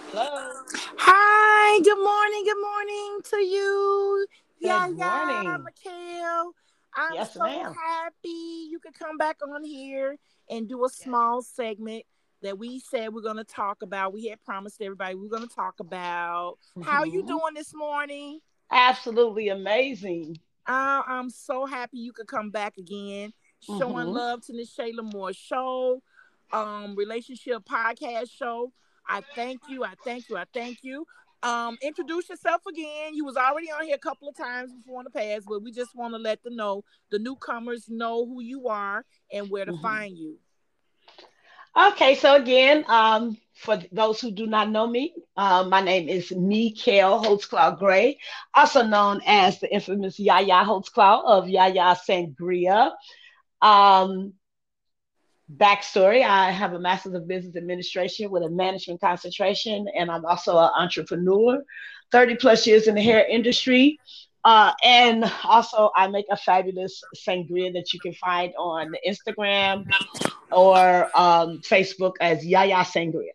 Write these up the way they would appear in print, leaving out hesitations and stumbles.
Hello. Hi, good morning to you. Good Yeah, morning. Mikhail. I'm Yes, so ma'am. happy you could come back on here and do a small segment that we said we're going to talk about. We had promised everybody we are going to talk about. How you Hmm. doing this morning? Absolutely amazing. I'm so happy you could come back again, showing Hmm. love to the Shayla Moore show, relationship podcast show. I thank you. I thank you. I thank you. Introduce yourself again. You was already on here a couple of times before in the past, but we just want to let the newcomers know who you are and where to Hmm. find you. Okay, so again, for those who do not know me, my name is Mikael Holtzclaw Gray, also known as the infamous Yaya Holtzclaw of Yaya Sangria. Um, Backstory: I have a master's of business administration with a management concentration, and I'm also an entrepreneur, 30 plus years in the hair industry. And also, I make a fabulous sangria that you can find on Instagram or Facebook as Yaya Sangria.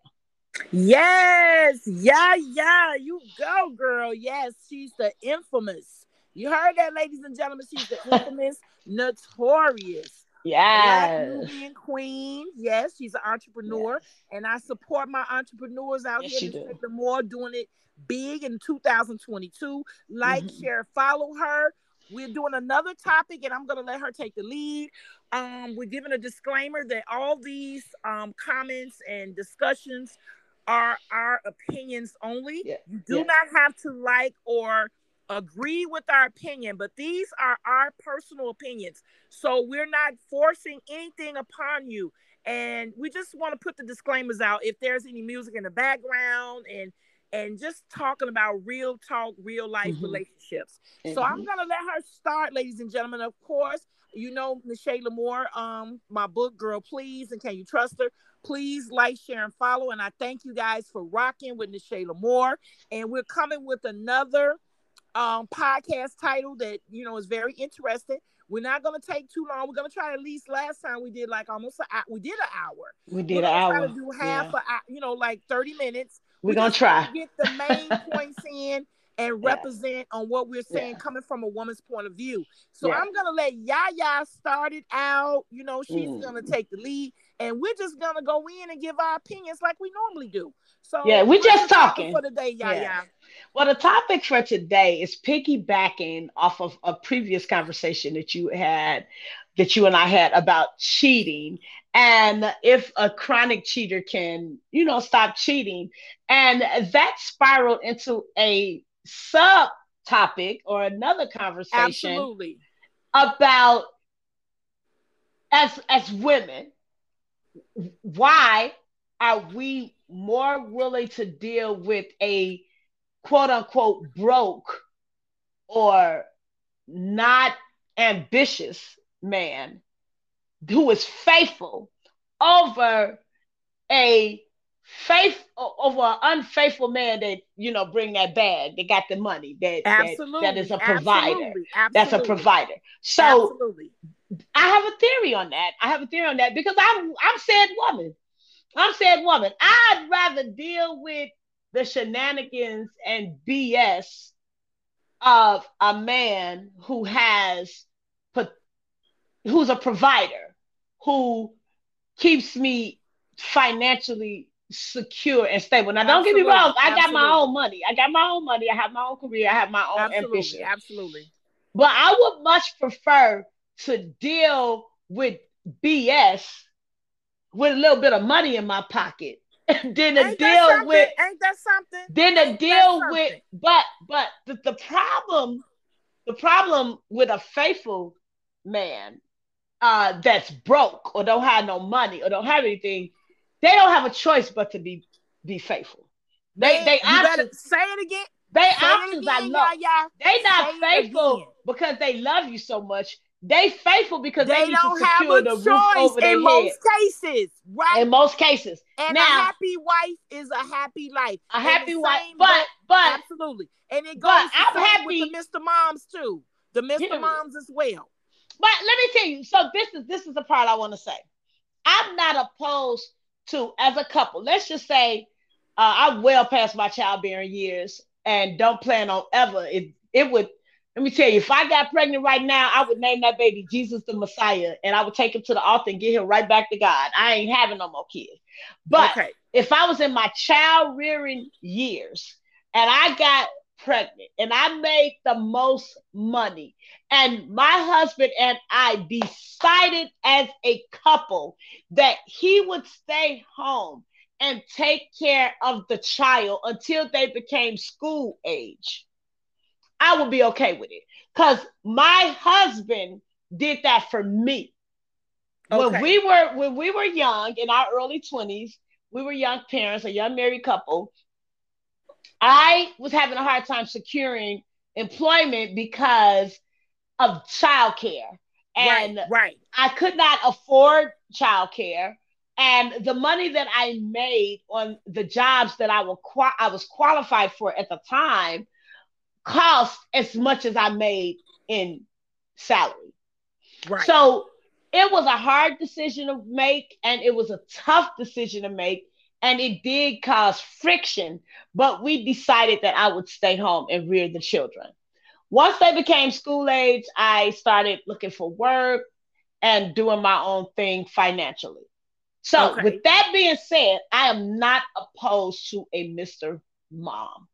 Yes, yeah, you go, girl. Yes, she's the infamous. You heard that, ladies and gentlemen. She's the infamous, notorious Black Yes. Nubian queen. Yes, she's an entrepreneur, Yes. and I support my entrepreneurs out here Yes, in you the do. state of more doing it big in 2022. Like, Hmm. share, follow her. We're doing another topic, and I'm gonna let her take the lead. We're giving a disclaimer that all these comments and discussions are our opinions only. Yeah. You do Yeah. not have to like or agree with our opinion, but these are our personal opinions. So we're not forcing anything upon you. And we just want to put the disclaimers out if there's any music in the background and just talking about real talk, real life Hmm. relationships. So I'm Hmm. gonna let her start, ladies and gentlemen. Of course, you know Michelle Lamore, my book, Girl Please, and Can You Trust Her? Please like, share, and follow. And I thank you guys for rocking with Nishayla Moore. And we're coming with another podcast title that is very interesting. We're not going to take too long. We're going to try at least last time we did like almost we did an hour. We We're did an going to try to hour. do half Yeah. a like 30 minutes. We're We going to just want to try. get the main points in and Yeah. represent on what we're saying Yeah. coming from a woman's point of view. So Yeah. I'm going to let Yaya start it out. She's going to Mm. take the lead and we're just going to go in and give our opinions like we normally do. Yeah, So we're what's the just topic for talking. today, Yeah. Yaya? Well, the topic for today is piggybacking off of a previous conversation that you and I had about cheating, and if a chronic cheater can, stop cheating. And that spiraled into a subtopic or another conversation Absolutely. about as women, why are we more willing to deal with a quote unquote broke or not ambitious man who is faithful over a over an unfaithful man that bring that bag, that got the money, that is Absolutely. a provider, Absolutely. that's a Absolutely. provider. So Absolutely. I have a theory on that. I have a theory on that because I'm said woman. I'm said woman. I'd rather deal with the shenanigans and BS of a man who's a provider, who keeps me financially secure and stable. Now, don't get me wrong. Absolutely. I got my own Absolutely. money. I got my own money. I have my own career. I have my own Absolutely. ambition. Absolutely. But I would much prefer to deal with BS with a little bit of money in my pocket than to Ain't that deal something? with Ain't that something? than to Ain't that deal with something? but the problem with a faithful man that's broke or don't have no money or don't have anything, they don't have a choice but to be faithful. they Man, they you better options say it again. they Say it options are again, low. Yaya. They Say not it faithful again. because they love you so much. They faithful because they They need to don't have secure a the roof choice over their in head most cases, right? in most cases. And a Now, happy wife is a happy life. a And the happy wife, same but go but absolutely. And it but goes the I'm same with the happy. Mr. Moms too. The Mr. Period. Moms as well. But let me tell you. So this is the part I want to say. I'm not opposed to, as a couple. Let's just say I'm well past my childbearing years and don't plan on ever. It would, let me tell you, if I got pregnant right now, I would name that baby Jesus the Messiah, and I would take him to the altar and get him right back to God. I ain't having no more kids. But Okay. if I was in my child rearing years and I got pregnant and I made the most money, and my husband and I decided as a couple that he would stay home and take care of the child until they became school age, I would be okay with it. Because my husband did that for me. Okay. When we were young in our early 20s, we were young parents, a young married couple. I was having a hard time securing employment because of childcare. Right. And Right. I could not afford childcare. And the money that I made on the jobs that I was qualified for at the time cost as much as I made in salary. Right. So it was a hard decision to make, and it was a tough decision to make, and it did cause friction. But we decided that I would stay home and rear the children. Once they became school age, I started looking for work and doing my own thing financially. So, Okay. with that being said, I am not opposed to a Mr. Mom.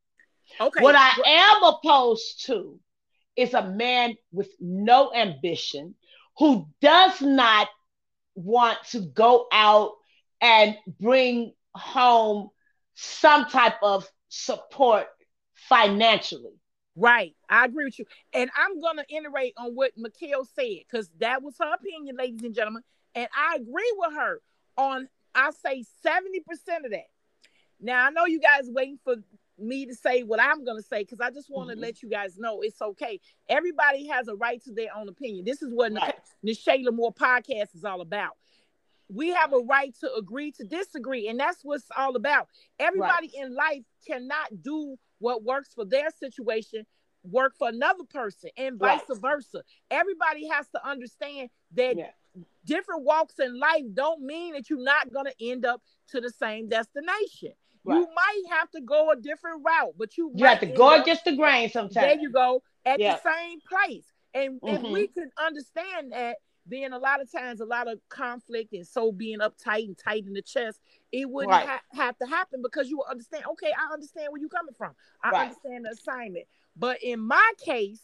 What Okay. I am opposed to is a man with no ambition who does not want to go out and bring home some type of support financially. Right. I agree with you. And I'm going to iterate on what Mikhail said because that was her opinion, ladies and gentlemen. And I agree with her on, I say 70% of that. Now, I know you guys waiting for me to say what I'm going to say because I just want to Mm-hmm. let you guys know it's okay. Everybody has a right to their own opinion. This is what Right. Nishayla Moore podcast is all about. We have a right to agree to disagree, and that's what's all about. Right. Everybody in life cannot do what works for their situation work for another person and vice Right. versa. Everybody has to understand that Yeah. different walks in life don't mean that you're not going to end up to the same destination. Right. You might have to go a different route, but you You have might to end go up, against the grain there sometimes. you go, at the Yeah. same place. And if Mm-hmm. we could understand that, then a lot of times, a lot of conflict and so being uptight and tight in the chest, it wouldn't Right. have to happen because you will understand, okay, I understand where you're coming from. I Right. understand the assignment. But in my case,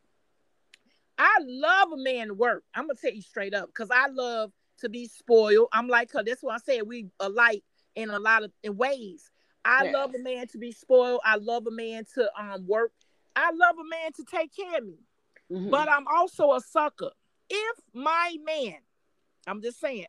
I love a man to work. I'm going to tell you straight up because I love to be spoiled. I'm like her. That's why I said we alike in a lot of in ways. I Yeah. love a man to be spoiled. I love a man to work. I love a man to take care of me. Mm-hmm. But I'm also a sucker. If my man, I'm just saying,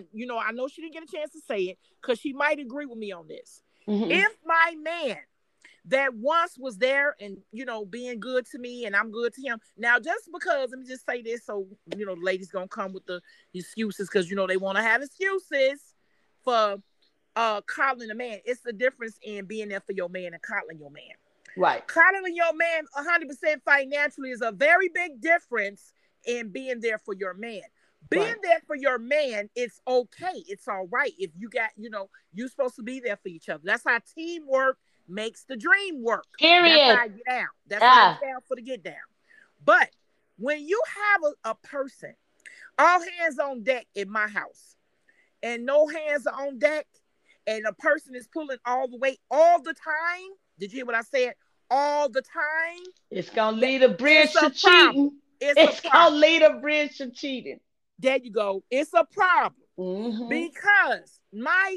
I know she didn't get a chance to say it because she might agree with me on this. Mm-hmm. If my man that once was there and being good to me and I'm good to him. Now, just because, let me just say this, so the ladies gonna come with the excuses because they want to have excuses for coddling a man. It's the difference in being there for your man and coddling your man. Right. Coddling your man 100% financially is a very big difference in being there for your man. Being Right. there for your man, it's okay. It's all right. If you got, you're supposed to be there for each other. That's how teamwork makes the dream work. That's how Period. I get down. That's how I get down for the get down. But when you have a person, all hands on deck in my house, and no hands are on deck, and a person is pulling all the weight all the time. Did you hear what I said? All the time. It's gonna lead a bridge It's a to problem. cheating. It's a It's gonna problem. lead a bridge to cheating. There you go. It's a problem. Mm-hmm. Because my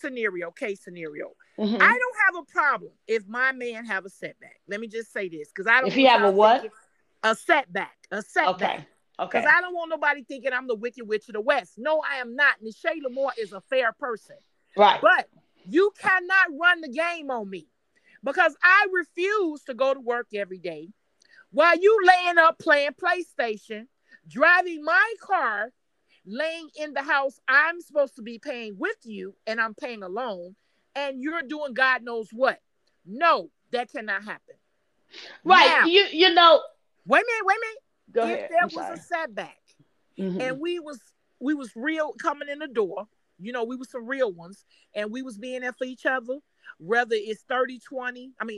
case scenario, Mm-hmm. I don't have a problem if my man have a setback. Let me just say this, because I don't If you want have a y'all what? thinking a setback. Okay. Because Okay. I don't want nobody thinking I'm the Wicked Witch of the West. No, I am not. Nishayla Moore is a fair person. Right. But you cannot run the game on me because I refuse to go to work every day while you laying up playing PlayStation, driving my car, laying in the house I'm supposed to be paying with you, and I'm paying alone, and you're doing God knows what. No, that cannot happen. Right. Now, You know. wait a minute. Go If ahead. there I'm was a sorry. setback Mm-hmm. and we was real coming in the door, we was some real ones, and we was being there for each other, whether it's 30-20, I mean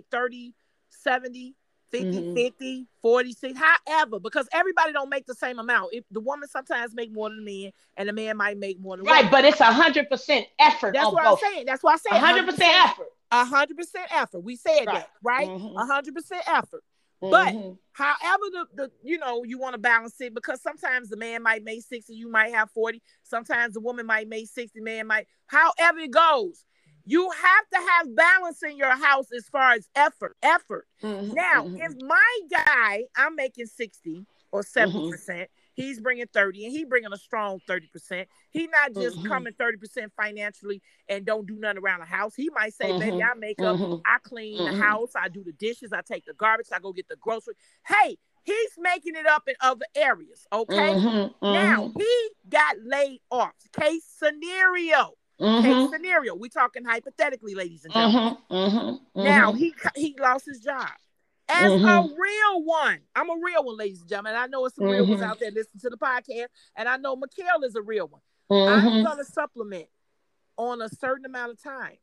30-70, 50-50, 40-60, however, because everybody don't make the same amount. If the woman sometimes make more than the man, and the man might make more than the woman. But it's 100% effort. That's on what both. I'm saying. That's why I said 100% effort. 100% effort. We said that, right? 100% effort. But however the you want to balance it, because sometimes the man might make 60, you might have 40. Sometimes the woman might make 60, man might. However it goes, you have to have balance in your house as far as effort. Now, if my guy, I'm making 60 or 70%, he's bringing 30, and he bringing a strong 30%. He not just coming 30% financially and don't do nothing around the house. He might say, baby, I make up, I clean the house, I do the dishes, I take the garbage, I go get the grocery. Hey, he's making it up in other areas, okay? Now, he got laid off. Case scenario. Case scenario. We talking hypothetically, ladies and gentlemen. Now, he lost his job. As a real one, I'm a real one, ladies and gentlemen. I know it's some real ones out there listening to the podcast, and I know Mikhail is a real one. I'm going to supplement on a certain amount of time,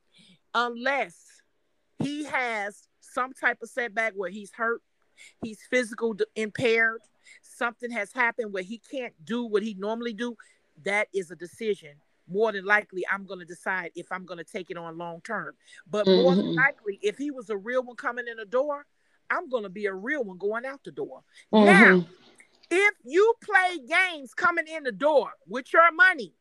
unless he has some type of setback where he's hurt, he's physically impaired, something has happened where he can't do what he normally do. That is a decision. More than likely, I'm going to decide if I'm going to take it on long term. But more than likely, if he was a real one coming in the door, I'm going to be a real one going out the door. Now, if you play games coming in the door with your money,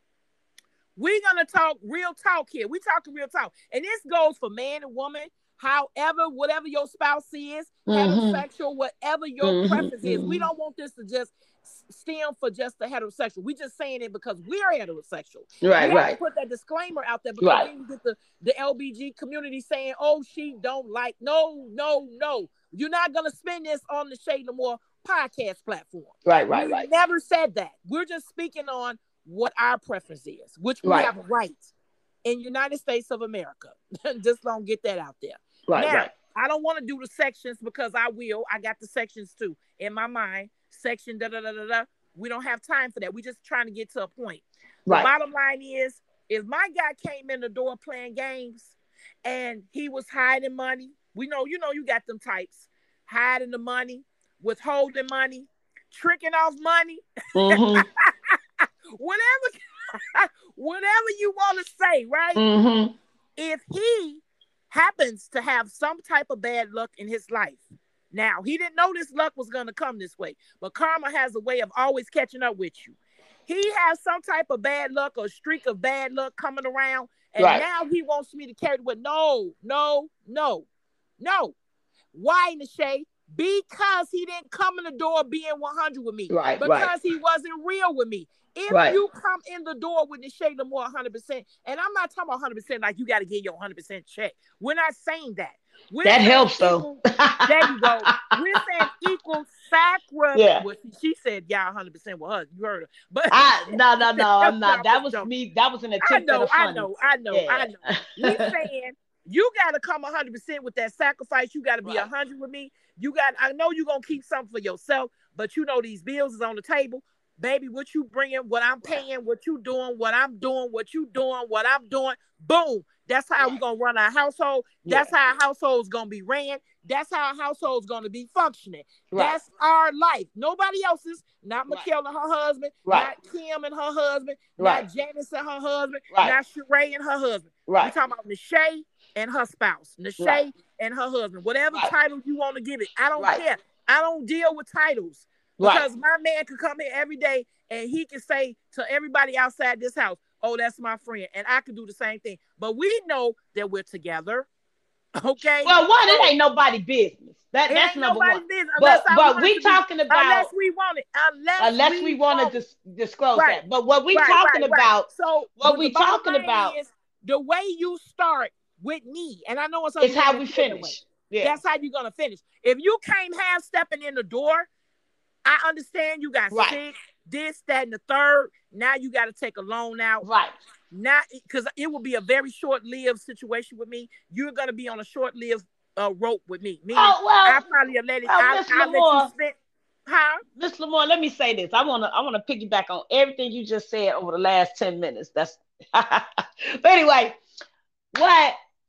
we're going to talk real talk here. We talking real talk. And this goes for man and woman, however, whatever your spouse is, heterosexual, whatever your preference is. We don't want this to just stem for just the heterosexual. We just saying it because we're heterosexual. Right, we have to put that disclaimer out there, because then you get the LBG community saying, oh, she don't like. No. You're not going to spend this on the Shay Lamore podcast platform. Right. We never said that. We're just speaking on what our preference is, which we have a right in United States of America. Just don't get that out there. Now, I don't want to do the sections, because I got the sections too in my mind. Section da-da-da-da-da. We don't have time for that. We're just trying to get to a point. The bottom line is, if my guy came in the door playing games and he was hiding money, you got them types, hiding the money, withholding money, tricking off money, whatever you want to say, right? If he happens to have some type of bad luck in his life, now, he didn't know this luck was going to come this way, but karma has a way of always catching up with you. He has some type of bad luck or streak of bad luck coming around, and now he wants me to carry it with no. Why, Nashay? Because he didn't come in the door being 100 with me. Because he wasn't real with me. If you come in the door with Nashay Lamore 100%, and I'm not talking about 100% like you got to get your 100% check. We're not saying that. That helps, though. There you go. We're saying equal sacrifice. Yeah. Well, she said, 100% with her. You heard her. But no, I'm not. That was me. That was an attempt at a funny. I know. We're saying you got to come 100% with that sacrifice. You got to be 100 with me. I know you're going to keep something for yourself, but these bills is on the table. Baby, what you bringing, what I'm paying, what you doing, what I'm doing, what you doing, what I'm doing. Boom. That's how we're going to run our household. That's how our household's going to be ran. That's how our household's going to be functioning. That's our life. Nobody else's. Not Mikhail and her husband. Not Kim and her husband. Not Janice and her husband. Not Sheree and her husband. We're talking about Nashay and her spouse. Nashay and her husband. Whatever title you want to give it. I don't care. I don't deal with titles. Because my man could come here every day and he can say to everybody outside this house, oh, that's my friend. And I could do the same thing. But we know that we're together. Okay? Well, it ain't nobody's business. That's number one. Business, but we talking about... Unless we want it. Unless we want to disclose that. But what we talking about... So what we talking about... is the way you start with me. And I know it's how we finish. Yeah. That's how you're going to finish. If you came half stepping in the door, I understand you got sick, this, that, and the third. Now you got to take a loan out. Not because it will be a very short-lived situation with me. You're going to be on a short-lived rope with me. Meaning, I probably let it. I'll let you spend. Miss Lamore, let me say this. I wanna piggyback on everything you just said over the last 10 minutes. But anyway, what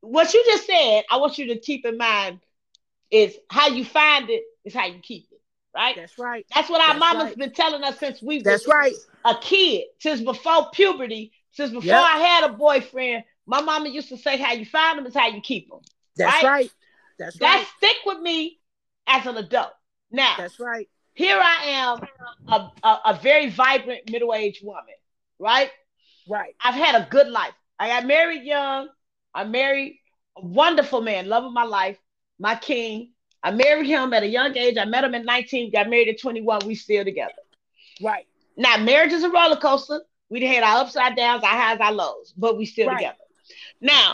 what you just said, I want you to keep in mind is how you find it is how you keep it, right? That's right. That's what our That's mama's right. been telling us since we was That's right. a kid, since before puberty, since before Yep. I had a boyfriend. My mama used to say, "How you find them is how you keep them," That's right? right. That's That right. stick with me as an adult. Now, That's right. here I am, a very vibrant middle-aged woman, right? Right. I've had a good life. I got married young. I married a wonderful man, love of my life, my king. I married him at a young age. I met him at 19, got married at 21. We still together. Right. Now, marriage is a roller coaster. We had our upside downs, our highs, our lows, but we still Right. together. Now,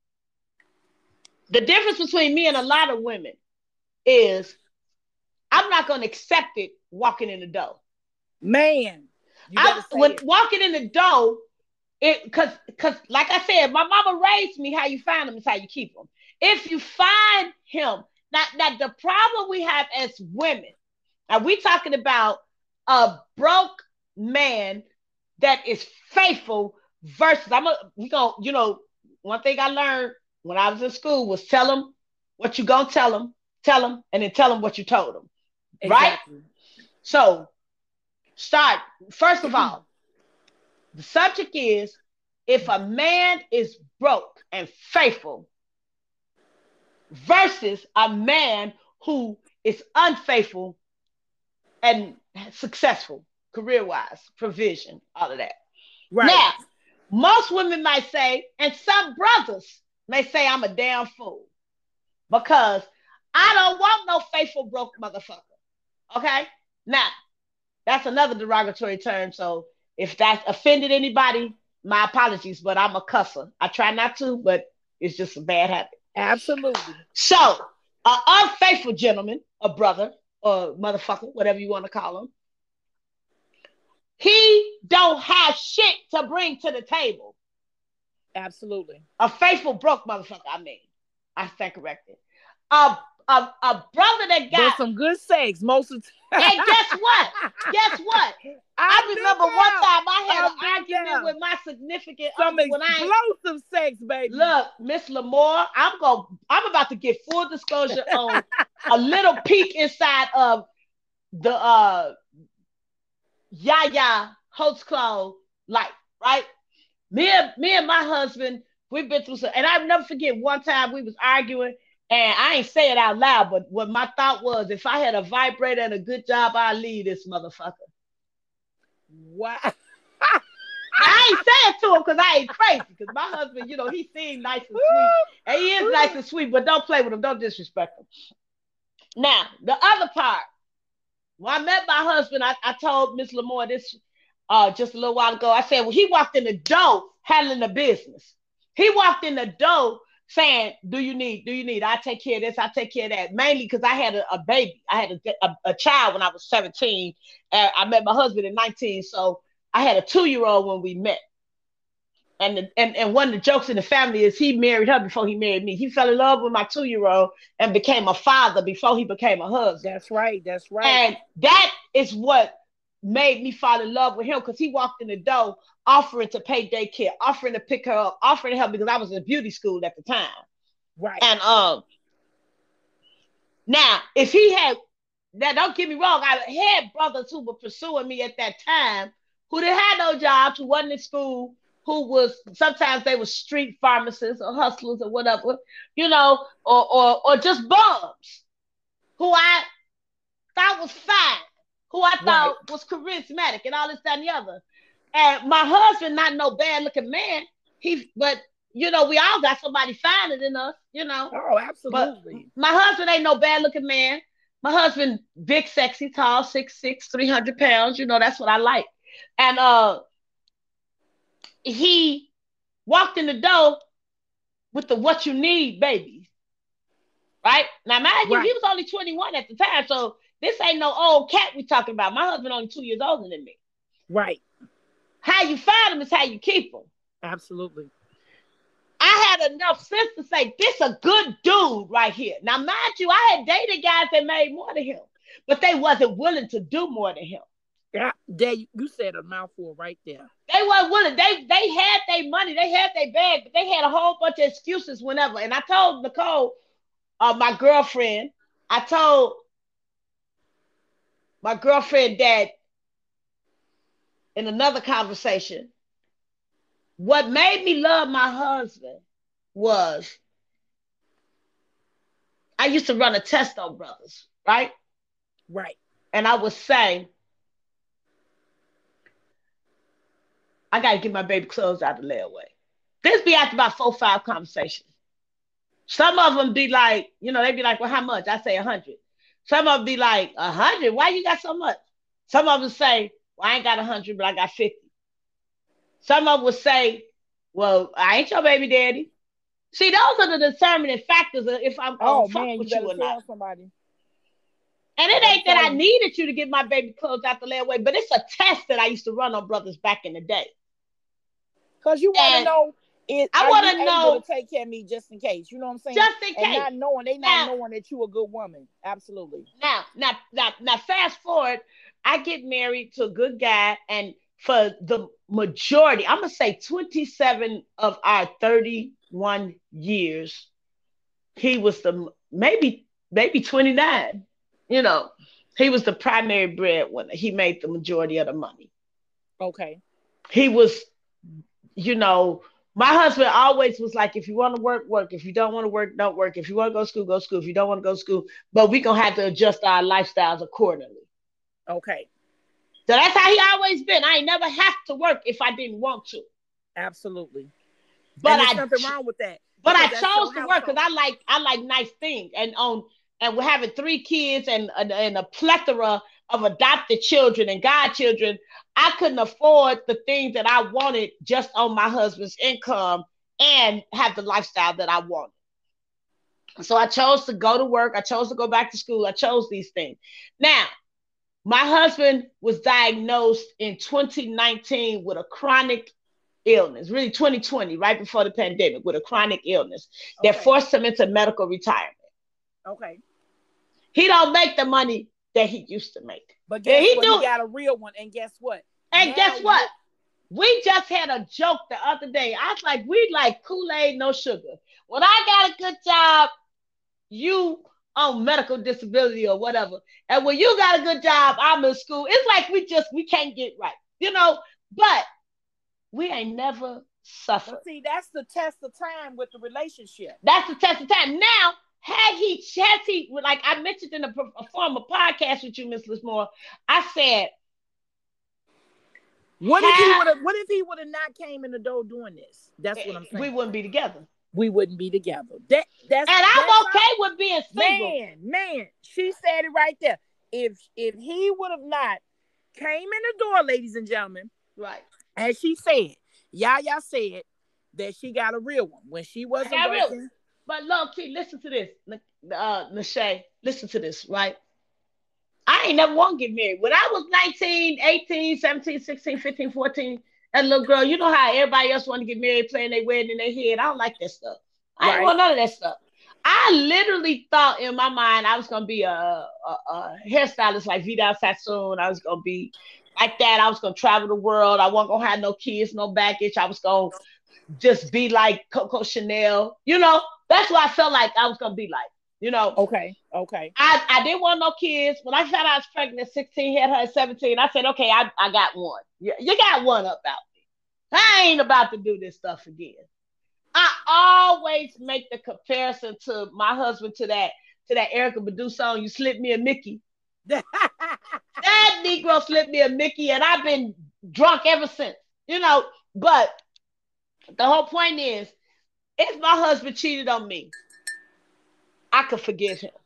the difference between me and a lot of women is I'm not going to accept it walking in the door. Man, you better say When it. walking in the door, because like I said, my mama raised me. How you find them is how you keep them. If you find him, now the problem we have as women, are we talking about a broke man that is faithful versus we gonna, one thing I learned when I was in school was tell them what you gonna tell them, and then tell them what you told them, right? Exactly. So start first of all. The subject is if a man is broke and faithful versus a man who is unfaithful and successful career wise, provision, all of that. Right. Now, most women might say, and some brothers may say, I'm a damn fool because I don't want no faithful broke motherfucker. Okay? Now, that's another derogatory term. So if that's offended anybody, my apologies, but I'm a cusser. I try not to, but it's just a bad habit. Absolutely. So, an unfaithful gentleman, a brother, or motherfucker, whatever you want to call him, he don't have shit to bring to the table. Absolutely. A faithful broke motherfucker, I stand corrected. A, a brother that But got some good sex most of the time. and guess what? Guess what? I remember one time I had an argument with my significant some other when I explosive sex, baby. look, Miss Lamore, I'm about to get full disclosure on a little peek inside of the Yaya Holtz Claw life, right? Me and my husband, we've been through some, and I'll never forget one time we was arguing, and I ain't say it out loud, but what my thought was, if I had a vibrator and a good job, I'd leave this motherfucker. Wow. I ain't saying to him because I ain't crazy. Because my husband, he seems nice and sweet. And he is nice and sweet, but don't play with him. Don't disrespect him. Now, the other part, when I met my husband, I told Miss Lamore this just a little while ago. I said, well, he walked in the door handling the business. He walked in the door saying, do you need? I take care of this. I take care of that. Mainly because I had a baby. I had a child when I was 17. I met my husband at 19. So I had a 2-year-old when we met. And one of the jokes in the family is he married her before he married me. He fell in love with my 2-year-old and became a father before he became a husband. That's right. That's right. And that is what made me fall in love with him because he walked in the door offering to pay daycare, offering to pick her up, offering to help because I was in beauty school at the time. Right. And now if he had, now don't get me wrong, I had brothers who were pursuing me at that time who didn't have no jobs, who wasn't in school, who was sometimes they were street pharmacists or hustlers or whatever, or just bums who I thought was fine, who I thought was charismatic and all this, that, and the other. And my husband, not no bad looking man, but we all got somebody finer than us, Oh, absolutely. But my husband ain't no bad looking man. My husband, big, sexy, tall, 6'6", 300 pounds. That's what I like. And he walked in the door with the what you need, baby. Right? Now, mind you, he was only 21 at the time, so this ain't no old cat we talking about. My husband only 2 years older than me. Right. How you find them is how you keep them. Absolutely. I had enough sense to say, this a good dude right here. Now, mind you, I had dated guys that made more than him, but they wasn't willing to do more than him. Yeah, there you said a mouthful right there. They weren't willing. They had their money, they had their bag, but they had a whole bunch of excuses whenever. And I told Nicole, my girlfriend, I told my girlfriend that in another conversation, what made me love my husband was I used to run a test on brothers, right? Right. And I would say, I got to get my baby clothes out of the layaway. This be after about 4, 5 conversations. Some of them be like, they be like, well, how much? I say 100. Some of them be like, 100? Why you got so much? Some of them say, well, I ain't got 100, but I got 50. Some of them would say, well, I ain't your baby daddy. See, those are the determining factors of if I'm going Oh to fuck man, you with you better or not. tell somebody. And it ain't that I needed you to get my baby clothes out the layaway, but it's a test that I used to run on brothers back in the day. Because you want to know, I want to know, able to take care of me just in case. You know what I'm saying? Just in case. And not knowing, not knowing that you a good woman. Absolutely. Now, fast forward, I get married to a good guy, and for the majority, I'm going to say 27 of our 31 years, he was maybe 29. He was the primary breadwinner. He made the majority of the money. Okay. He was, my husband always was like, if you want to work, work. If you don't want to work, don't work. If you want to go to school, go to school. If you don't want to go to school, but we going to have to adjust our lifestyles accordingly. Okay. So that's how he always been. I ain't never have to work if I didn't want to. Absolutely. But there's nothing wrong with that. But I chose to work because I like nice things. And we're having 3 kids and a plethora of adopted children and godchildren. I couldn't afford the things that I wanted just on my husband's income and have the lifestyle that I wanted. So I chose to go to work. I chose to go back to school. I chose these things. Now, my husband was diagnosed in 2019 with a chronic illness, really 2020, right before the pandemic, with a chronic illness that forced him into medical retirement. Okay. He don't make the money that he used to make. But guess what? He got a real one. And guess what? And guess what? We just had a joke the other day. I was like, we like Kool-Aid, no sugar. When I got a good job, you on medical disability or whatever. And when you got a good job, I'm in school. It's like we can't get right, but we ain't never suffered. But see, that's the test of time with the relationship. That's the test of time. Now, has he, like I mentioned in a former podcast with you, Miss Lismore, I said, what if he would have not came in the door doing this? That's what I'm saying. We wouldn't be together. We wouldn't be together. I'm okay with being single. Man, she said it right there. If he would have not came in the door, ladies and gentlemen, right? As she said, Yaya said that she got a real one when she wasn't working. But low key, listen to this, Nashay, listen to this, right? I ain't never want to get married. When I was 19, 18, 17, 16, 15, 14, that little girl, you know how everybody else want to get married, playing their wedding in their head. I don't like that stuff. I ain't want none of that stuff. I literally thought in my mind I was going to be a hairstylist like Vidal Sassoon. I was going to be like that. I was going to travel the world. I wasn't going to have no kids, no baggage. I was going to just be like Coco Chanel. That's what I felt like I was going to be like. Okay. I didn't want no kids. When I found out I was pregnant at 16, had her at 17, I said, okay, I got one. You got one about me. I ain't about to do this stuff again. I always make the comparison to my husband to that Erykah Badu song, You Slipped Me a Mickey. That Negro slipped me a Mickey, and I've been drunk ever since. But the whole point is, if my husband cheated on me, I could forgive him.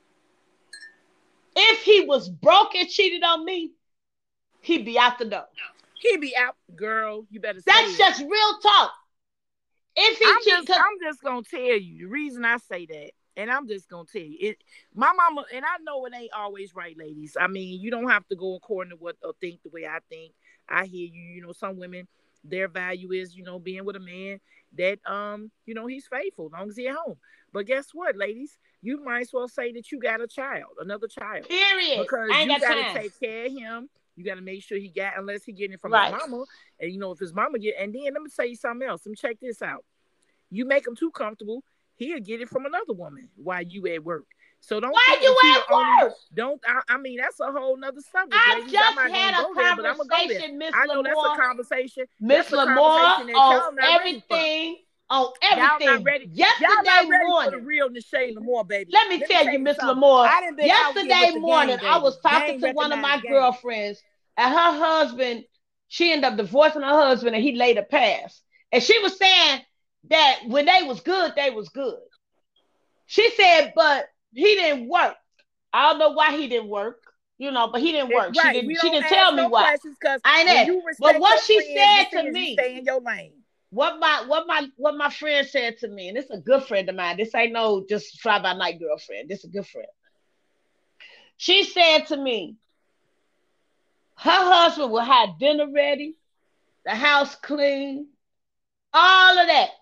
If he was broke and cheated on me, he'd be out the door. He'd be out, girl. You better say that's just real talk. If he I'm just gonna tell you the reason I say that, and I'm just gonna tell you it. My mama, and I know it ain't always right, ladies. I mean, you don't have to go according to what or think the way I think. I hear you. Some women, their value is being with a man that he's faithful as long as he's at home. But guess what, ladies? You might as well say that you got another child. Period. Because you got to take care of him. You got to make sure he got, unless he getting it from his Right. mama. And you know, if his mama get, and then let me tell you something else. Let me check this out. You make him too comfortable, he'll get it from another woman while you at work. So don't Why think that you you the only, at work? don't, I mean, that's a whole nother subject, I ladies. I'm just not going had to a go there, but I'm going to go there. conversation, Miss I know Lamore. that's Miss a Lamore, conversation that on y'all not ready for. everything, on Y'all not everything. ready. Y'all Yesterday not ready for the morning, real Nichelle Lamore, baby. let me Let me tell tell you, you Miss something. Lamore, I done been out here yesterday with the morning, game, I baby. was talking Game to one of my recognized game. girlfriends, and her husband, she ended up divorcing her husband, and he later passed. And she was saying that when they was good, they was good. She said, but he didn't work. I don't know why he didn't work, but he didn't work. She Right. didn't We she don't didn't tell ask me no why. questions because I ain't when asked. you But respect what your she friends' said to decisions, you me, stay in your lane. what my friend said to me, and this is a good friend of mine. This ain't no just fly by night girlfriend. This is a good friend. She said to me, her husband will have dinner ready, the house clean, all of that.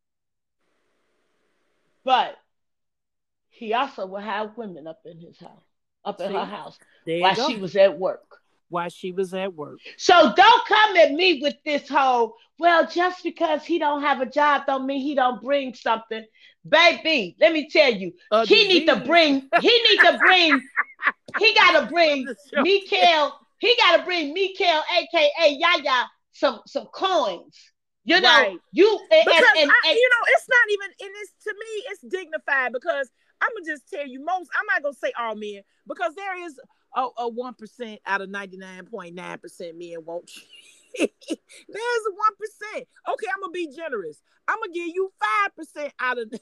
But he also will have women up in his house, up in her See, house there you while go. she was at work. While she was at work. So don't come at me with this whole, well, just because he don't have a job don't mean he don't bring something. Baby, let me tell you, A disease. he gotta I'm bring just joking. Mikael, aka Yaya, some coins. You know, Right. you Because and it's not even in this, to me, it's dignified because I'm gonna just tell you, I'm not gonna say all men, because there is a 1% out of 99.9% men won't cheat. There's a 1%. Okay, I'm gonna be generous. I'm gonna give you 5% out of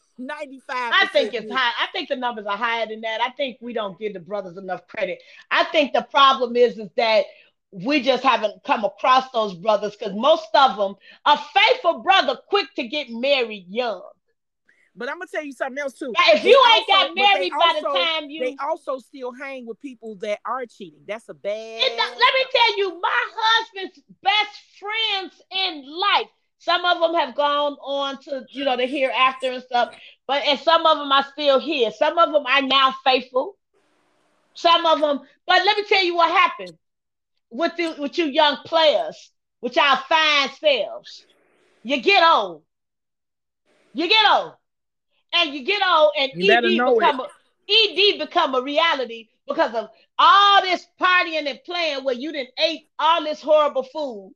I think 95% it's men. high. I think the numbers are higher than that. I think we don't give the brothers enough credit. I think the problem is that we just haven't come across those brothers because most of them, a faithful brother, quick to get married young. But I'm gonna tell you something else too. Now, if They you ain't also, got but they married by the also, time they you, also still hang with people that are cheating. That's a bad. let me tell you, my husband's best friends in life. Some of them have gone on to, the hereafter and stuff, and some of them are still here. Some of them are now faithful. Some of them, but let me tell you what happened with you young players, with our fine selves. You get old, you get old, and you get old, and You better know it. ED become a reality because of all this partying and playing where you didn't ate all this horrible food,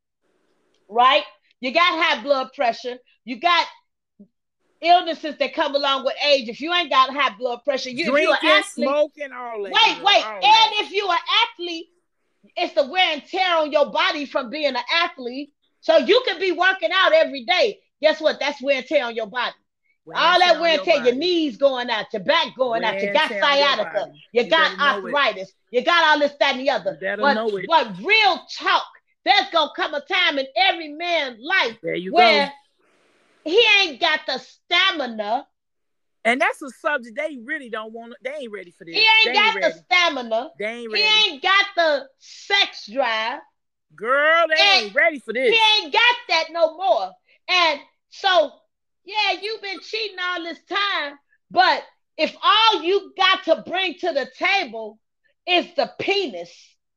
right? You got high blood pressure. You got illnesses that come along with age. If you ain't got high blood pressure, if you're an Drinking, athlete, smoking, all that, wait, girl, wait, all and that. if you're an athlete, it's the wear and tear on your body from being an athlete. So you could be working out every day. Guess what? That's wear and tear on your body. Wear All and tear that on wear and your tear, your body. knees going out, your back going out, you Wear and got tear on your sciatica, body. you You got better know it. arthritis, you got all this, that, and the You other. better But know it. but real talk, there's gonna come a time in every man's life There you go. where he ain't got the stamina. And that's a subject they really don't want. They ain't ready for He this. They ain't ain't got the ready. stamina. They ain't He ready. ain't got the sex drive. Girl, they And ain't ready for he this. ain't got that no more. And so, yeah, you've been cheating all this time, but if all you got to bring to the table is the penis,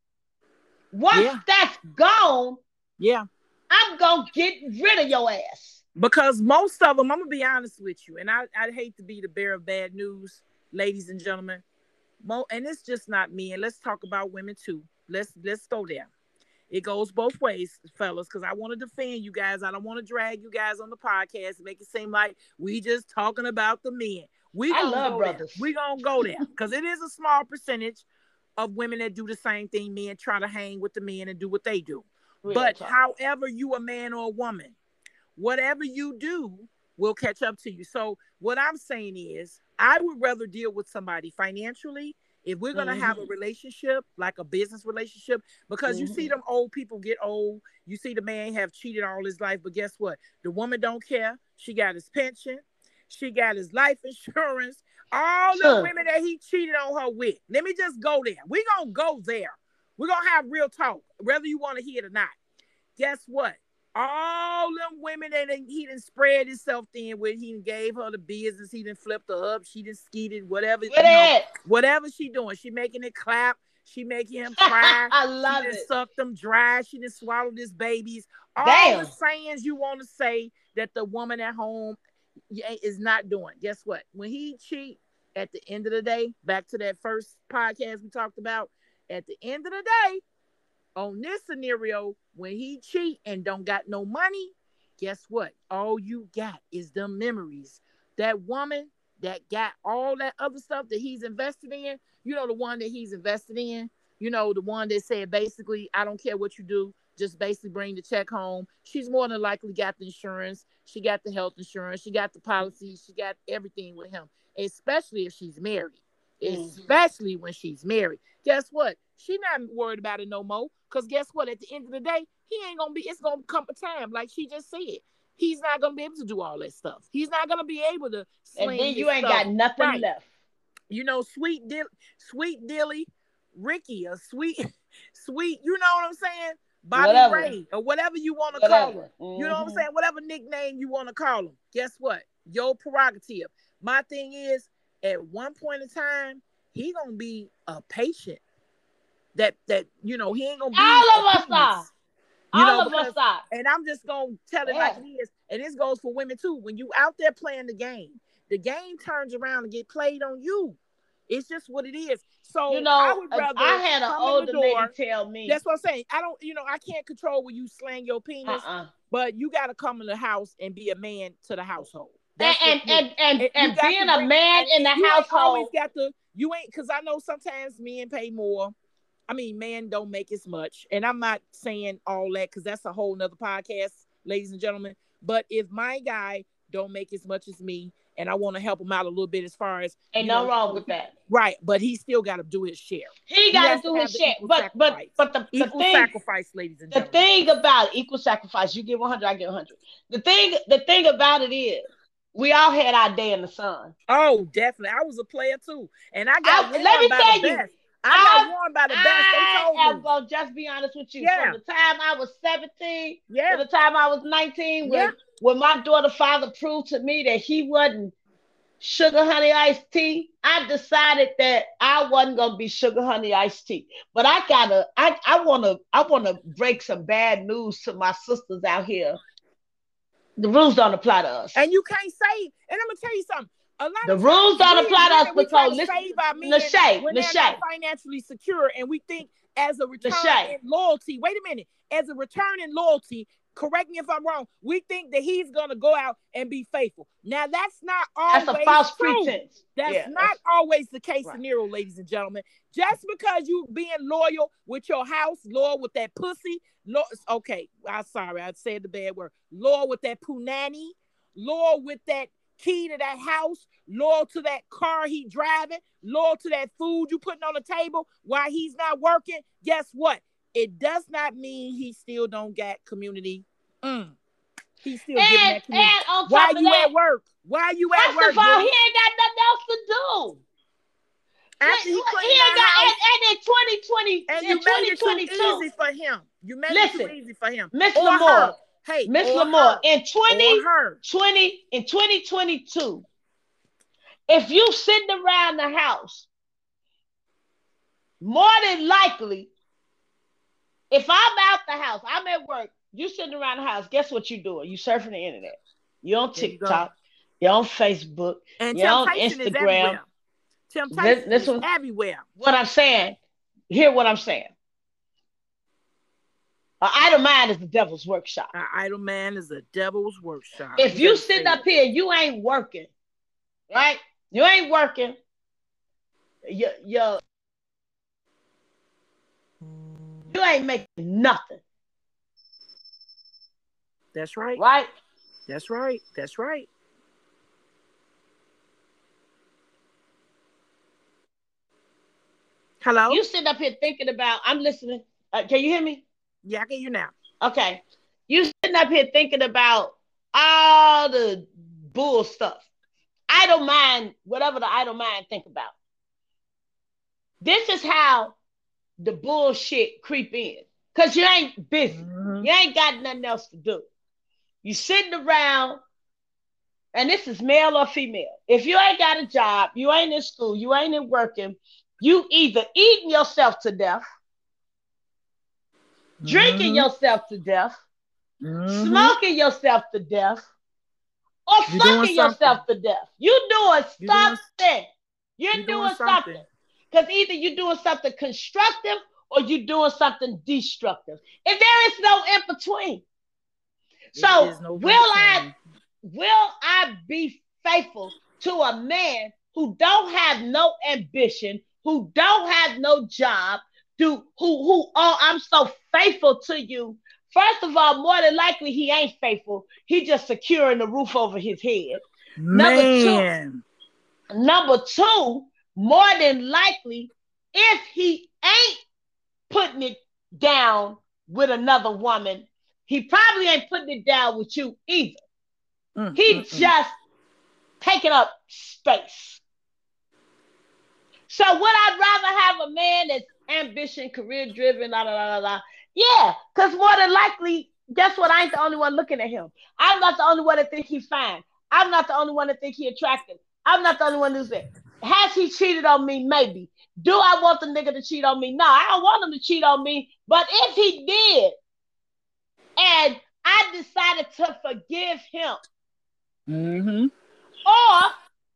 once Yeah. that's gone, Yeah. I'm gonna get rid of your ass. Because most of them, I'm gonna be honest with you, and I hate to be the bearer of bad news, ladies and gentlemen. And it's just not me. And let's talk about women too. Let's go there. It goes both ways, fellas, because I want to defend you guys. I don't want to drag you guys on the podcast and make it seem like we just talking about the men. We I gonna love go there. brothers. We gonna go there because it is a small percentage of women that do the same thing. Men try to hang with the men and do what they do. Real But talk. however you a man or a woman, whatever you do will catch up to you. So what I'm saying is, I would rather deal with somebody financially if we're going to have a Mm-hmm. relationship, like a business relationship, because you see Mm-hmm. them old people get old. You see the man have cheated all his life, but guess what? The woman don't care. She got his pension. She got his life insurance. All the Huh. women that he cheated on her with. Let me just go there. We're going to go there. We're going to have real talk, whether you want to hear it or not. Guess what? All them women that he done spread himself thin with, he done gave her the business, he done flipped her up, she done skeeted, whatever, Where they at? whatever she doing, she making it clap, She making him cry. I love She done it. sucked them dry. She done swallowed his babies. All the Damn. sayings you want to say that the woman at home is not doing. Guess what? When he cheat, at the end of the day, back to that first podcast we talked about, at the end of the day, on this scenario, when he cheat and don't got no money, guess what? All you got is the memories. That woman that got all that other stuff that he's invested in, you know, the one that he's invested in, you know, the one that said basically, I don't care what you do, just basically bring the check home. She's more than likely got the insurance. She got the health insurance. She got the policy. She got everything with him, especially if she's married. Especially when she's married. Guess what? She not worried about it no more. Because guess what? At the end of the day, he ain't going to be, it's going to come a time, like she just said. He's not going to be able to do all that stuff. He's not going to be able to sling And then you ain't stuff. got nothing left. You know, sweet Dilly, Ricky, or sweet, you know what I'm saying? Bobby Ray, or whatever you want to call her. You know what I'm saying? Whatever nickname you want to call him. Guess what? Your prerogative. My thing is, at one point in time, he going to be a patient. That you know, he ain't going to be all of us are. All of us are. And I'm just going to tell it like it is. And this goes for women too. When you out there playing the game turns around and get played on you. It's just what it is. So you know, I had an older lady tell me. That's what I'm saying. I can't control when you slang your penis, but you got to come in the house and be a man to the household. And being a man in the household. You ain't, because I know sometimes men pay more. I mean, men don't make as much. And I'm not saying all that because that's a whole nother podcast, ladies and gentlemen. But if my guy don't make as much as me, and I want to help him out a little bit as far as ain't no wrong with that, right? But he still got to do his share. He got to do his share. But the equal thing, sacrifice, ladies and gentlemen. The thing about equal sacrifice, you give 100, I give 100. The thing about it is, we all had our day in the sun. Oh, definitely. I was a player too, and I got warned let me by tell the you. best. I got warned by the best. They told me. I'm gonna just be honest with you. Yeah. From the time I was 17 yeah. to the time I was 19, when my daughter father proved to me that he wasn't sugar honey iced tea, I decided that I wasn't gonna be sugar honey iced tea. But I wanna break some bad news to my sisters out here. The rules don't apply to us. And you can't say, and I'm gonna tell you something. A lot the of rules don't apply to us because save our men when they're not financially secure, and we think as a return in loyalty. Wait a minute, as a return in loyalty. Correct me if I'm wrong. We think that he's gonna go out and be faithful. Now that's not always. That's a false true. pretense. That's not always the case scenario, ladies and gentlemen. Just because you being loyal with your house, loyal with that pussy, okay. I'm sorry, I said the bad word. Loyal with that punani, loyal with that key to that house, loyal to that car he driving, loyal to that food you putting on the table while he's not working. Guess what? It does not mean he still don't got community. He's still giving that community. And on top Why of you that, at work? Why you at work? First of all, he ain't got nothing else to do. After he ain't got, and in 2020, and you made it too easy for him. You made it too easy for him. Miss Lamore. Hey, Miss Lamore, in 2022, if you sitting around the house, more than likely, if I'm out the house, I'm at work, you sitting around the house, guess what you doing? You surfing the internet. You're on TikTok. You're on Facebook. And you're on Instagram. Temptation is everywhere. What I'm saying, hear what I'm saying. An idle mind is the devil's workshop. An idle man is the devil's workshop. If you sitting up here, you ain't working, right? You ain't working. You ain't making nothing. That's right. Right? That's right. That's right. Hello? You sitting up here thinking about, I'm listening. Can you hear me? Yeah, I can hear you now. Okay. You sitting up here thinking about all the bull stuff. Idle mind, whatever the idle mind think about. This is how the bullshit creep in. Because you ain't busy. You ain't got nothing else to do. You sitting around, and this is male or female. If you ain't got a job, you ain't in school, you ain't in working, You either eating yourself to death, drinking Mm-hmm. yourself to death, Mm-hmm. smoking yourself to death, or You're doing fucking something. yourself to death. You doing You're doing something. You're you're doing doing something. something. Because either you're doing something constructive or you're doing something destructive. And there is no in between. It So is no in between. will I be faithful to a man who don't have no ambition, who don't have no job, who oh I'm so faithful to you. First of all, more than likely he ain't faithful. He just securing the roof over his head. Number two, Man. number two, more than likely, if he ain't putting it down with another woman, he probably ain't putting it down with you either. Mm, He mm, mm. just taking up space. So would I rather have a man that's ambition, career driven, la la la la la? Yeah, because more than likely, guess what? I ain't the only one looking at him. I'm not the only one that think he's fine. I'm not the only one that think he attractive. I'm not the only one who's there. Has he cheated on me? Maybe. Do I want the nigga to cheat on me? No, I don't want him to cheat on me. But if he did, and I decided to forgive him, Mm-hmm. or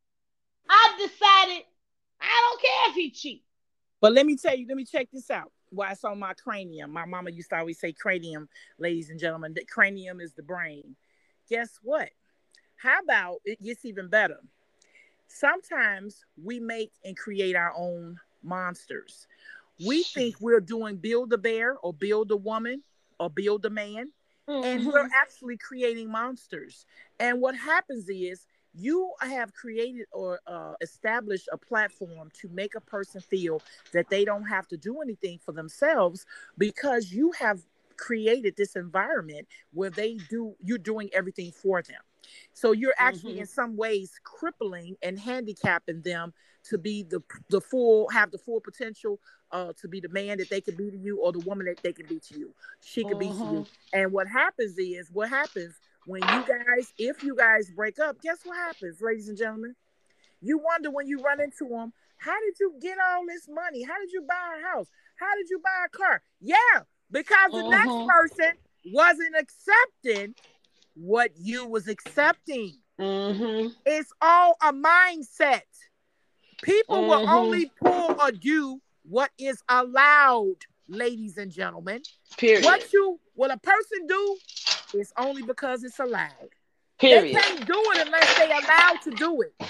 I decided I don't care if he cheats. But let me tell you, let me check this out. Why it's on my cranium. My mama used to always say cranium, ladies and gentlemen. The cranium is the brain. Guess what? How about it gets even better? Sometimes we make and create our own monsters. We think Shit. we're doing build a bear or build a woman or build a man, and we're Mm-hmm. actually creating monsters. And what happens is you have created or established a platform to make a person feel that they don't have to do anything for themselves because you have created this environment where you're doing everything for them. So you're actually Mm-hmm. in some ways crippling and handicapping them to be the full have the full potential to be the man that they could be to you or the woman that they can be to you. She could be to Mm-hmm. you. And what happens when if you guys break up, guess what happens, ladies and gentlemen? You wonder when you run into them, how did you get all this money? How did you buy a house? How did you buy a car? Yeah, because the next Mm-hmm. person wasn't accepting what you was accepting. Mm-hmm. It's all a mindset. People will Mm-hmm. only pull or do what is allowed, ladies and gentlemen. Period. What a person do is only because it's allowed. They Period. can't do it unless they allowed to do it.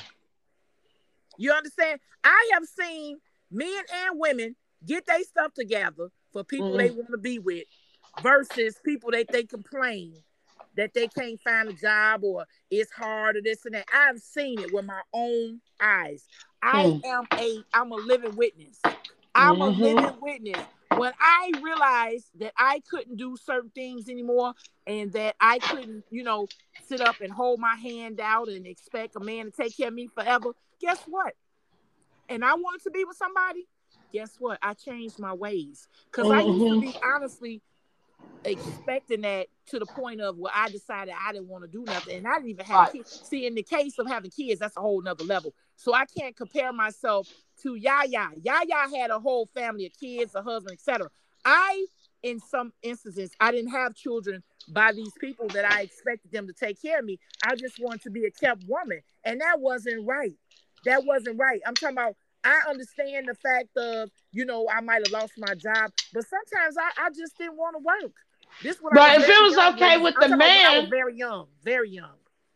You understand? I have seen men and women get their stuff together for people they Mm-hmm. want to be with versus people that they complain that they can't find a job or it's hard or this and that. I've seen it with my own eyes. I'm a living witness. I'm a Mm-hmm. living witness. When I realized that I couldn't do certain things anymore and that I couldn't, sit up and hold my hand out and expect a man to take care of me forever, guess what? And I wanted to be with somebody. Guess what? I changed my ways. Because I used to Mm-hmm. be honestly expecting that to the point of where I decided I didn't want to do nothing. And I didn't even have Right. kids. See, in the case of having kids, that's a whole nother level. So I can't compare myself to Yaya. Yaya had a whole family of kids, a husband, etc. In some instances, I didn't have children by these people that I expected them to take care of me. I just wanted to be a kept woman. And that wasn't right. That wasn't right. I'm talking about, I understand the fact of, I might have lost my job, but sometimes I just didn't want to work. This when I was But if very it was young, okay ladies. with I'm the talking about when I was man, very young, very young.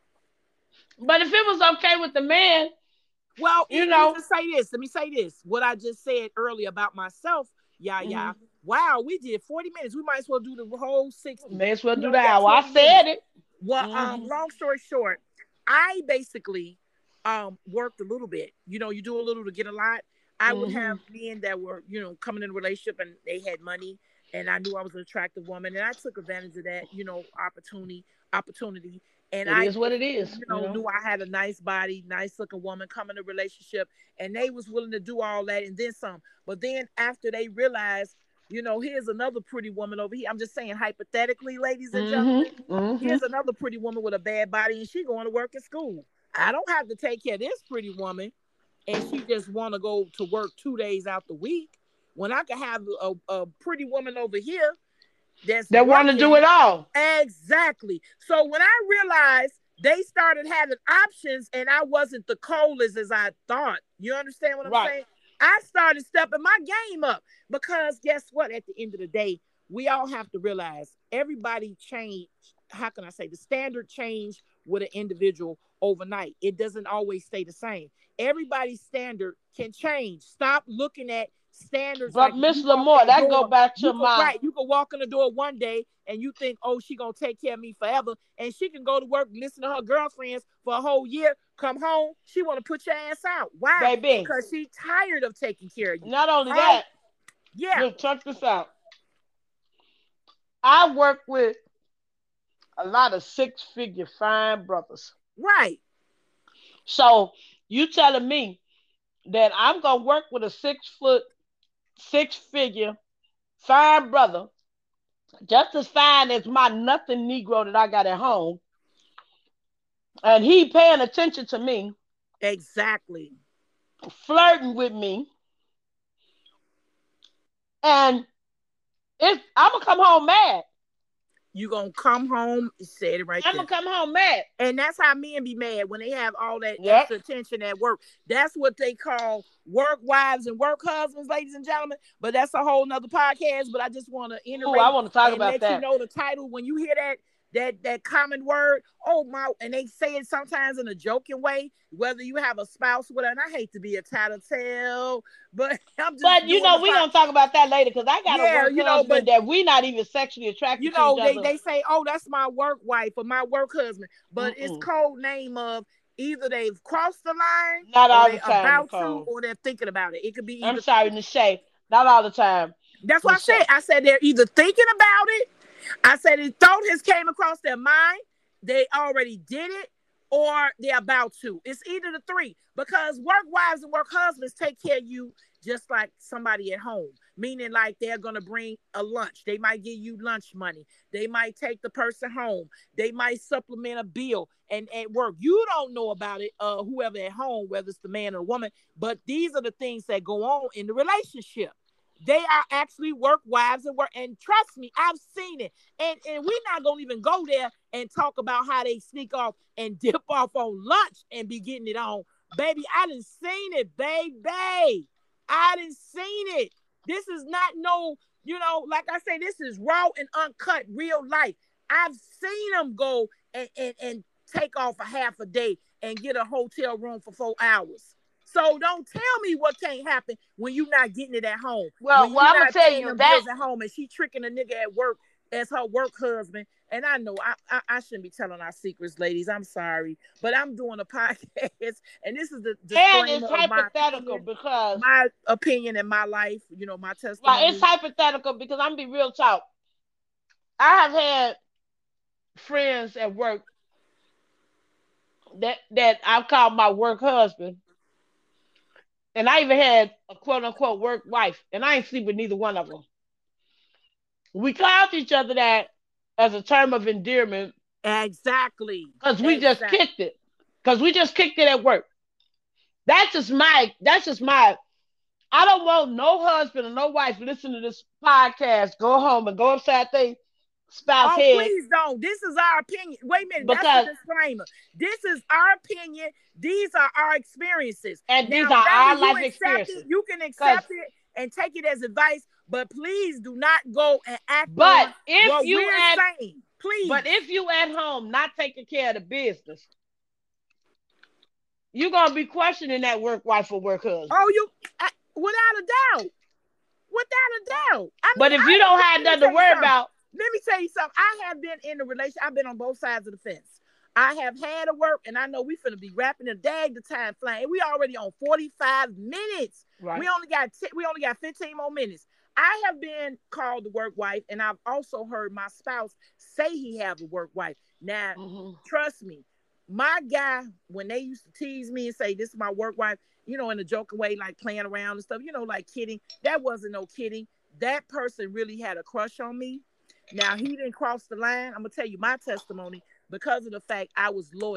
but if it was okay with the man, Well, you let me know. just say this. Let me say this. What I just said earlier about myself, yeah. Mm-hmm. Wow, we did 40 minutes. We might as well do the whole 60. May as well We do the only got hour. I 20 minutes. said it. Well, Mm-hmm. long story short, I basically worked a little bit. You do a little to get a lot. I would Mm-hmm. have men that were, coming in a relationship and they had money and I knew I was an attractive woman and I took advantage of that, opportunity. And It I is what it basically, is, you know. knew I had a nice body, nice looking woman coming in a relationship and they was willing to do all that and then some. But then after they realized, here's another pretty woman over here. I'm just saying hypothetically, ladies and gentlemen, Mm-hmm. Mm-hmm. here's another pretty woman with a bad body and she going to work at school. I don't have to take care of this pretty woman. and she just want to go to work 2 days out the week, when I could have a pretty woman over here that's They want to do working. it all. Exactly. So when I realized they started having options and I wasn't the coldest as I thought, you understand what I'm Right. saying? I started stepping my game up, because guess what? At the end of the day, we all have to realize everybody changed. How can I say, the standard changed with an individual overnight? It doesn't always stay the same. Everybody's standard can change. Stop looking at standards But like Miss you walk in Lamore, the that go door. back to You can my right. You can walk in the door one day and you think, oh, she gonna take care of me forever, and she can go to work, listen to her girlfriends for a whole year, come home, she want to put your ass out. Why? baby. Because she tired of taking care of you. Not only Oh, that, yeah, look, check this out. I work with a lot of six-figure fine brothers. right. So you telling me that I'm gonna work with a 6 foot, six-figure fine brother, just as fine as my nothing Negro that I got at home, and he paying attention to me, Exactly. flirting with me, and if I'm gonna come home mad, You gonna come home, you said it right I'm there. gonna come home mad. And that's how men be mad when they have all that Yep. extra attention at work. That's what they call work wives and work husbands, ladies and gentlemen. But that's a whole nother podcast. But I just want to Ooh, I iterate want to talk and about let you that. know the title. When you hear that common word, oh my, and they say it sometimes in a joking way, whether you have a spouse with her, and I hate to be a tattletale, but I'm just But doing the we gonna talk about that later because I got a yeah, work but husband that we not even sexually attracted to each other. they say, oh, that's my work wife or my work husband, but it's Mm-mm. code name of either they've crossed the line Not or all the they time, about to Nicole. or they're thinking about it. It could be I'm either. sorry, Nisha. Not all the time, That's what I said. Nisha. I said they're either thinking about it. I said the thought has came across their mind. They already did it, or they're about to. It's either the three, because work wives and work husbands take care of you just like somebody at home. Meaning, like they're gonna bring a lunch. They might give you lunch money. They might take the person home. They might supplement a bill. And at work, you don't know about it. Whoever at home, whether it's the man or the woman, but these are the things that go on in the relationship. They are actually work wives and work. And trust me, I've seen it. And we're not gonna even go there and talk about how they sneak off and dip off on lunch and be getting it on. Baby, I done seen it, baby. I done seen it. This is not no, like I say, this is raw and uncut real life. I've seen them go and take off a half a day and get a hotel room for 4 hours. So don't tell me what can't happen when you're not getting it at home. Well, When well, you're I'm gonna not tell paying you them that. bills at home and she tricking a nigga at work as her work husband. And I know I shouldn't be telling our secrets, ladies. I'm sorry. But I'm doing a podcast and this is the And disclaimer it's of hypothetical because, my opinion in my life, my like, it's testimony. hypothetical because I'm gonna be real talk. I have had friends at work that I've called my work husband, and I even had a quote unquote work wife, and I ain't sleep with neither one of them. We called each other that as a term of endearment Exactly. because we just Exactly. kicked it. Because we just kicked it at work. That's just my I don't want no husband or no wife listen to this podcast, go home and go upside their spouse Oh, head please don't. This is our opinion. Wait a minute. That's the because disclaimer. This is our opinion. These are our experiences. and these Now, are whether our you life accept it, experiences. you can Because accept it and take it as advice, but please do not go and act but on if what you we're at saying. Please. but if you at home not taking care of the business, you're gonna be questioning that work wife or work Oh, husband. without a doubt. Without a doubt. I But mean, if you don't have let me nothing to tell you worry something. about, Let me tell you something. I have been in a relationship. I've been on both sides of the fence. I have had to work, and I know we finna be wrapping the dag the time flying. We already on 45 minutes. right? We only got 15 more minutes. I have been called the work wife, and I've also heard my spouse say he have a work wife. Now, Mm-hmm. trust me, my guy, when they used to tease me and say this is my work wife, in a joking way, like playing around and stuff, like kidding. That wasn't no kidding. That person really had a crush on me. Now he didn't cross the line. I'm gonna tell you my testimony because of the fact I was loyal.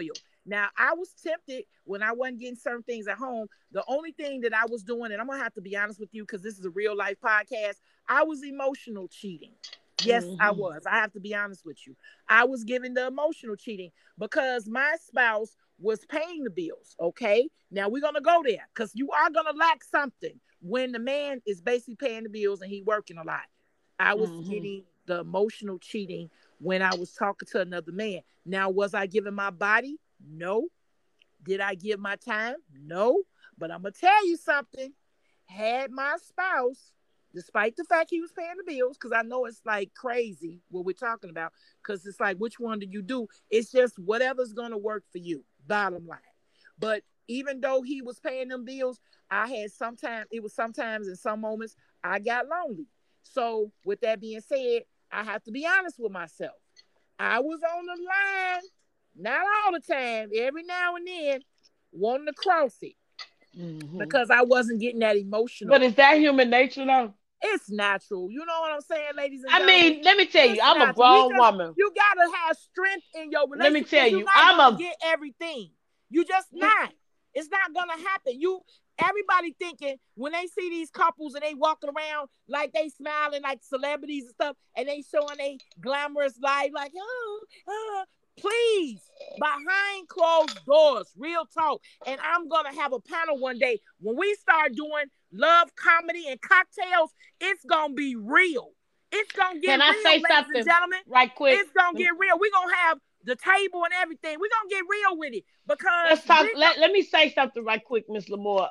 Now, I was tempted when I wasn't getting certain things at home. The only thing that I was doing, and I'm going to have to be honest with you because this is a real life podcast, I was emotional cheating. Yes, I was. I have to be honest with you. I was giving the emotional cheating because my spouse was paying the bills. Okay. Now we're going to go there because you are going to lack something when the man is basically paying the bills and he working a lot. I was getting the emotional cheating when I was talking to another man. Now, was I giving my body? No. Did I give my time? No. But I'm going to tell you something. Had my spouse, despite the fact he was paying the bills, because I know it's like crazy what we're talking about, because it's like, which one do you do? It's just whatever's going to work for you, bottom line. But even though he was paying them bills, sometimes in some moments, I got lonely. So with that being said, I have to be honest with myself. I was on the line, not all the time, every now and then, wanting to cross it because I wasn't getting that emotional. But is that human nature, though? It's natural. You know what I'm saying, ladies and gentlemen? I mean, let me tell you, I'm a grown woman. You got to have strength in your relationship. Let me tell you, I'm going to get everything. You just not. It's not going to happen. Everybody thinking when they see these couples and they walking around like they smiling like celebrities and stuff, and they showing a glamorous life like, please, behind closed doors, real talk. And I'm going to have a panel one day when we start doing love, comedy, and cocktails. It's going to be real. It's going to get real, ladies and gentlemen. Right quick. It's going to get real. We're going to have the table and everything. We're going to get real with it because... Let's talk. Let me say something right quick, Miss Lamore.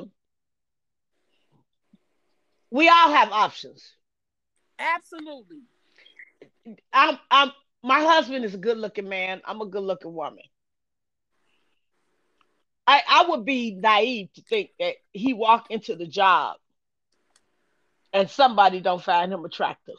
We all have options. Absolutely. My husband is a good-looking man. I'm a good-looking woman. I would be naive to think that he walked into the job and somebody don't find him attractive.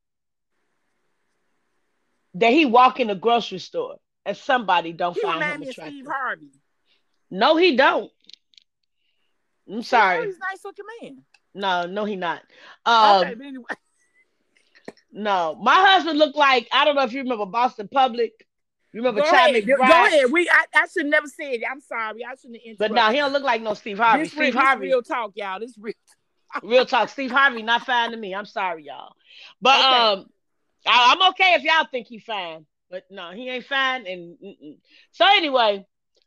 That he walk in the grocery store and somebody don't find him attractive. Steve Harvey. No, he don't. I'm sorry. He's a nice looking man. No, he not. Okay, but anyway. No, my husband looked like, I don't know if you remember Boston Public. You remember Chad McBride? Go ahead. I should never say it. I'm sorry. I shouldn't interrupt. But no, he don't look like no Steve Harvey. This real talk, y'all. This real talk. Real talk. Steve Harvey not fine to me. I'm sorry, y'all. But okay. I'm okay if y'all think he fine. But no, he ain't fine. So anyway,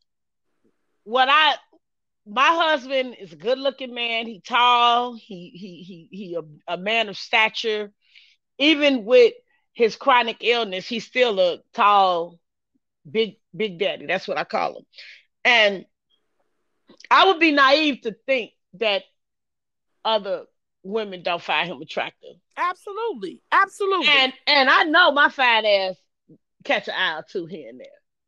my husband is a good looking man. He tall. He a man of stature. Even with his chronic illness, he's still a tall, big daddy. That's what I call him. And I would be naive to think that other women don't find him attractive. Absolutely. And I know my fine ass catch an eye or two here and there.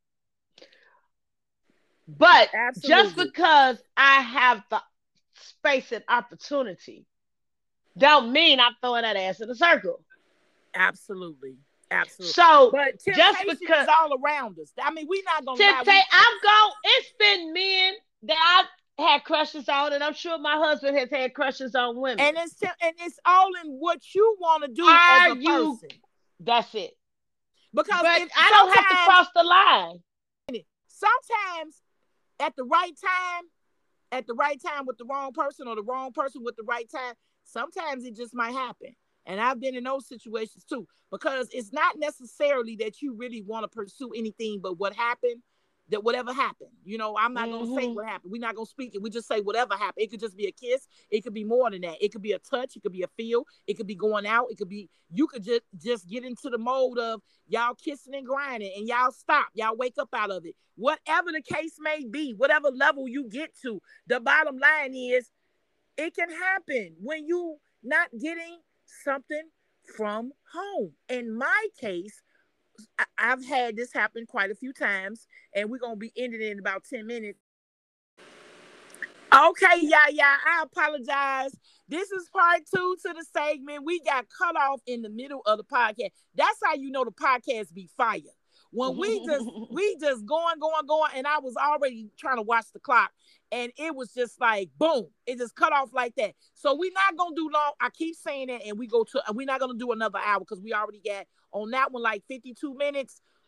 But just because I have the space and opportunity, don't mean I'm throwing that ass in a circle. Absolutely. So, but just because is all around us. I mean, we're not gonna it's been men that I've had crushes on, and I'm sure my husband has had crushes on women. And it's all in what you want to do as a person. That's it. Because I don't have to cross the line. Sometimes at the right time with the wrong person, or the wrong person with the right time, sometimes it just might happen. And I've been in those situations too, because it's not necessarily that you really want to pursue anything but what happened, that whatever happened. You know, I'm not going to say what happened. We're not going to speak it. We just say whatever happened. It could just be a kiss. It could be more than that. It could be a touch. It could be a feel. It could be going out. It could be, you could just get into the mode of y'all kissing and grinding, and y'all stop. Y'all wake up out of it. Whatever the case may be, whatever level you get to, the bottom line is it can happen when you not getting something from home. In my case, I've had this happen quite a few times, and we're going to be ending in about 10 minutes. Okay, yeah, I apologize. This is part 2 to the segment. We got cut off in the middle of the podcast. That's how you know the podcast be fire. When we just going, and I was already trying to watch the clock, and it was just like, boom, it just cut off like that. So we're not going to do long. I keep saying that, and we're not going to do another hour because we already got on that one like 52 minutes.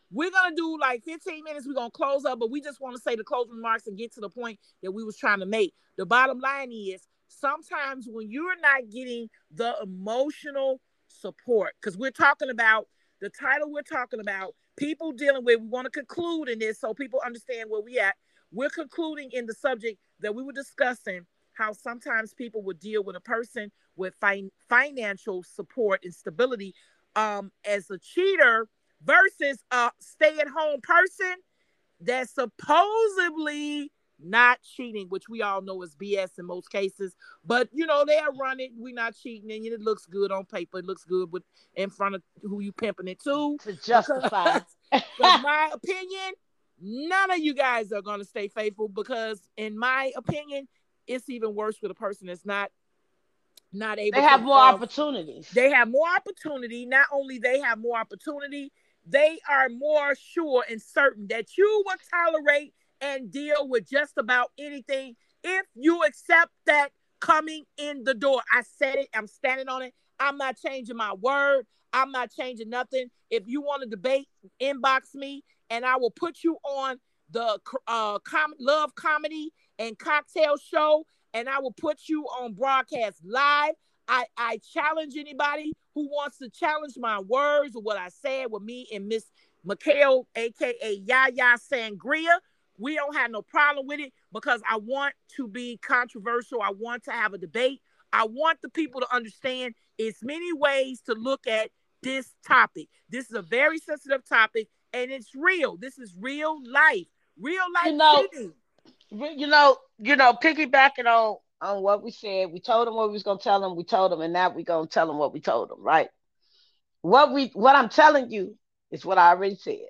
We're going to do like 15 minutes. We're going to close up, but we just want to say the closing remarks and get to the point that we was trying to make. The bottom line is sometimes when you're not getting the emotional support, because we're talking about the title, we're talking about people dealing with, we want to conclude in this so people understand where we at. We're concluding in the subject that we were discussing how sometimes people would deal with a person with financial support and stability as a cheater versus a stay-at-home person that's supposedly not cheating, which we all know is BS in most cases. But they'll run it. We're not cheating, and it looks good on paper. It looks good in front of who you pimping it to justify. Because my opinion, none of you guys are gonna stay faithful. Because in my opinion, it's even worse with a person that's not able. They have more opportunities. They have more opportunity. Not only they have more opportunity, they are more sure and certain that you will tolerate and deal with just about anything if you accept that coming in the door. I said it. I'm standing on it. I'm not changing my word. I'm not changing nothing. If you want to debate, inbox me, and I will put you on the Love Comedy and Cocktail Show, and I will put you on broadcast live. I challenge anybody who wants to challenge my words or what I said with me and Miss Mikhail, a.k.a. Yaya Sangria. We don't have no problem with it because I want to be controversial. I want to have a debate. I want the people to understand it's many ways to look at this topic. This is a very sensitive topic, and it's real. This is real life. Real life cheating. Piggybacking on what we said, we told them what we was gonna tell them. We told them, and now we gonna tell them what we told them. Right? What I'm telling you is what I already said.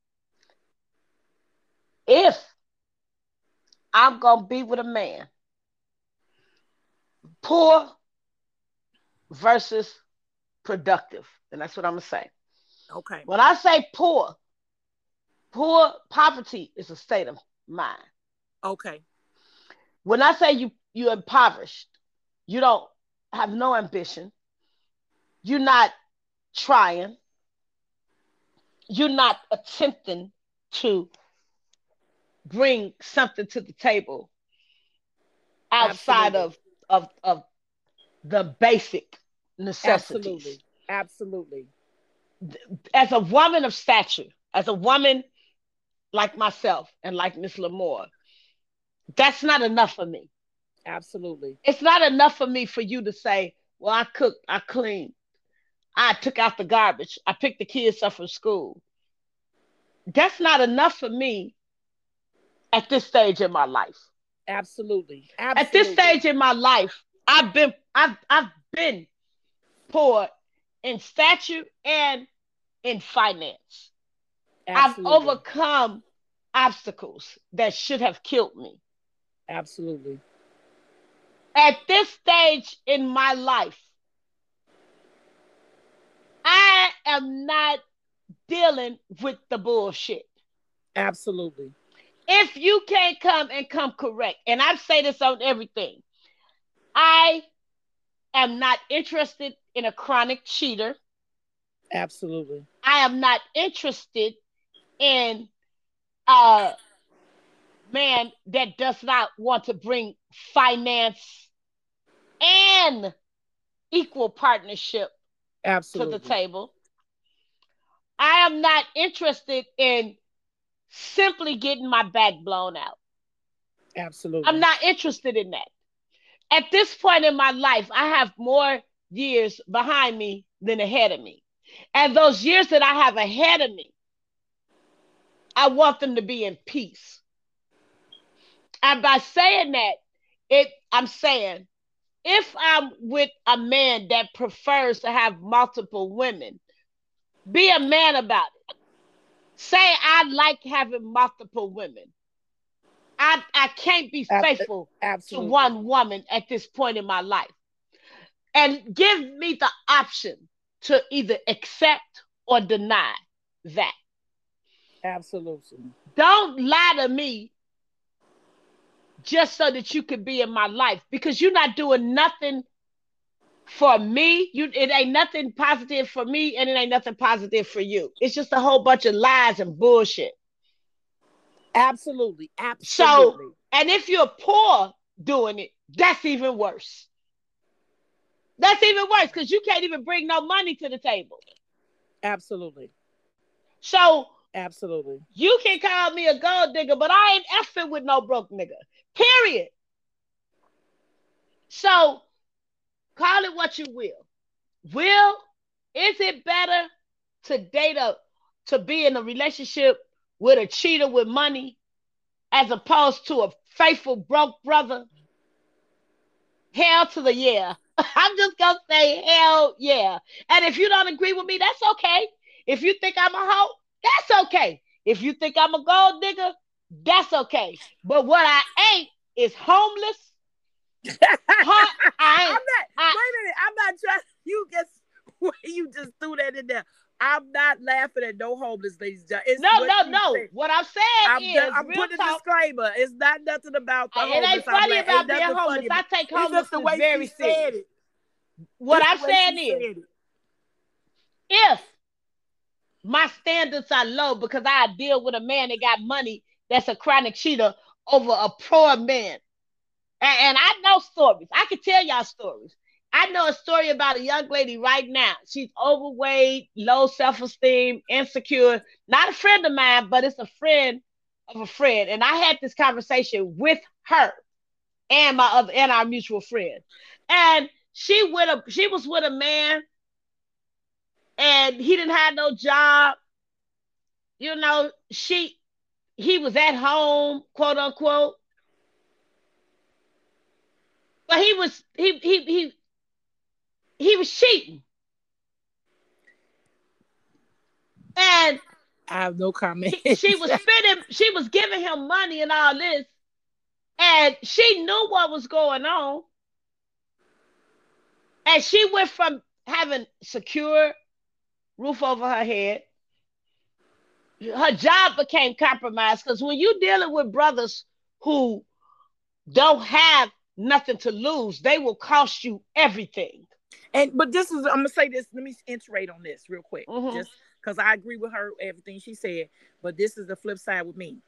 If I'm gonna be with a man, poor versus productive, and that's what I'm gonna say. Okay. When I say poor poverty is a state of mind. Okay. When I say you're impoverished, you don't have no ambition, you're not trying, you're not attempting to bring something to the table outside of the basic necessities. Absolutely. As a woman of stature, as a woman like myself and like Miss Lamore, that's not enough for me. Absolutely. It's not enough for me for you to say, well, I cooked, I cleaned, I took out the garbage, I picked the kids up from school. That's not enough for me at this stage in my life. Absolutely. At this stage in my life, I've been poor in stature and in finance. Absolutely. I've overcome obstacles that should have killed me. Absolutely. At this stage in my life, I am not dealing with the bullshit. Absolutely. If you can't come correct, and I say this on everything, I am not interested in a chronic cheater. Absolutely. I am not interested in a man that does not want to bring finance and equal partnership Absolutely. to the table. I am not interested in simply getting my back blown out. Absolutely. I'm not interested in that. At this point in my life, I have more years behind me than ahead of me. And those years that I have ahead of me, I want them to be in peace. And by saying that, I'm saying if I'm with a man that prefers to have multiple women, be a man about it. Say I like having multiple women. I can't be faithful to one woman at this point in my life. And give me the option to either accept or deny that. Absolutely. Don't lie to me just so that you could be in my life, because you're not doing nothing For me, it ain't nothing positive for me, and it ain't nothing positive for you. It's just a whole bunch of lies and bullshit. Absolutely. So, Absolutely. and if you're poor doing it, that's even worse. That's even worse because you can't even bring no money to the table. Absolutely. So Absolutely. you can call me a gold digger, but I ain't effing with no broke nigga. Period. So call it what you will. Will, is it better to date a to be in a relationship with a cheater with money as opposed to a faithful broke brother? Hell to the yeah. I'm just gonna say hell yeah. And if you don't agree with me, that's okay. If you think I'm a hoe, that's okay. If you think I'm a gold digger, that's okay. But what I ain't is homeless. Hot. I ain't. I'm not. I Wait a minute. I'm not trying. You just threw that in there. I'm not laughing at no homeless ladies. It's no what no she no. said. What I'm saying is I'm real putting a talk. disclaimer. It's not nothing about the It homeless. ain't funny Ain't about being nothing homeless. funny I about. take It's just the homelessness way she very said serious. it. What It's I'm the way she saying said is, it. if my standards are low because I deal with a man that got money that's a chronic cheater over a poor man. And I know stories. I can tell y'all stories. I know a story about a young lady right now. She's overweight, low self esteem, insecure. Not a friend of mine, but it's a friend of a friend. And I had this conversation with her and my other and our mutual friend. And she was with a man and he didn't have no job. You know, he was at home, quote unquote, but he was cheating. And I have no comment. she was spending, she was giving him money and all this, and she knew what was going on. And she went from having secure roof over her head, her job became compromised because when you're dealing with brothers who don't have nothing to lose, they will cost you everything. But this is, I'm gonna say this. Let me iterate on this real quick, Mm-hmm. just because I agree with her everything she said. But this is the flip side with me.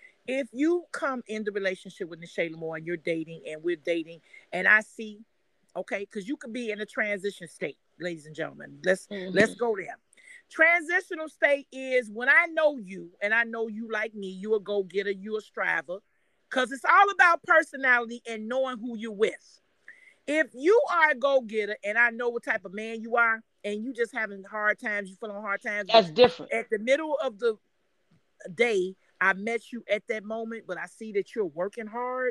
If you come in the relationship with Nichelle Moore and you're dating and we're dating, and I see, okay, because you could be in a transition state, ladies and gentlemen. Let's Mm-hmm. go there. Transitional state is when I know you and I know you like me, you a go getter, you a striver, because it's all about personality and knowing who you're with. If you are a go getter and I know what type of man you are, and you just having hard times, you feeling hard times, but That's different. at the middle of the day, I met you at that moment, but I see that you're working hard.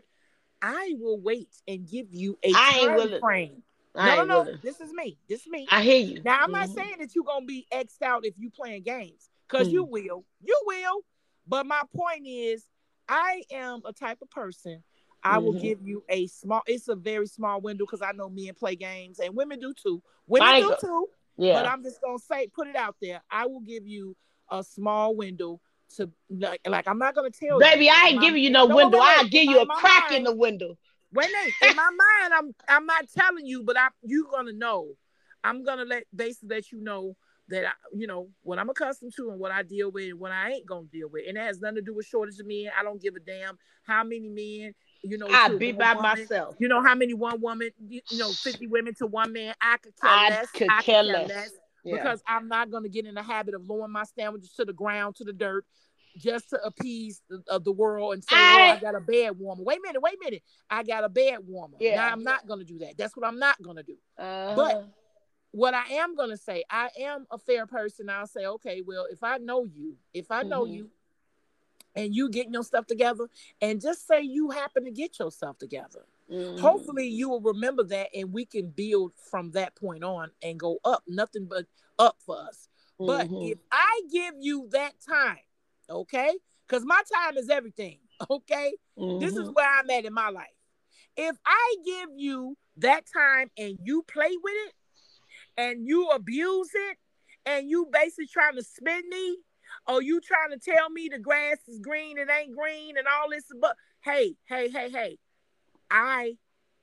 I will wait and give you a I ain't time willing. frame. No, I no, ain't no. willing. This is me. This is me. I hear you. Now, I'm not Mm-hmm. saying that you're gonna be xed out if you playing games, because you Mm-hmm. will. You will. But my point is, I am a type of person. I will Mm-hmm. give you a small. It's a very small window because I know men play games and women do too. Women I ain't do go. too. But Yeah. I'm just gonna say, put it out there. I will give you a small window to like I'm not gonna tell you Baby, I in ain't my giving you no no wait window. wait wait I'll give you in a my crack in mind the window. wait wait in my mind I'm not telling you but you gonna know. I'm gonna let you know that what I'm accustomed to and what I deal with and what I ain't gonna deal with, and it has nothing to do with shortage of men. I don't give a damn how many men I'll to be one by woman. myself. You know how many one woman, 50 women to one man. I could care I less. could I could care care less. less Yeah. because I'm not gonna get in the habit of lowering my sandwiches to the ground, to the dirt, just to appease the world and say, "Oh, I I got a bed warmer." Wait a minute, I got a bed warmer. Now yeah. I'm not gonna do that. That's what I'm not gonna do. But Uh-huh. what I am gonna say, I am a fair person. I'll say, okay, well, if I know Mm-hmm. you, and you getting your stuff together, and just say you happen to get yourself together. Mm-hmm. Hopefully you will remember that and we can build from that point on and go up, nothing but up for us. But Mm-hmm. if I give you that time, okay, because my time is everything, okay, this is Mm-hmm. where I'm at in my life. If I give you that time and you play with it and you abuse it and you basically trying to spin me or you trying to tell me the grass is green, it ain't green and all this, but hey, I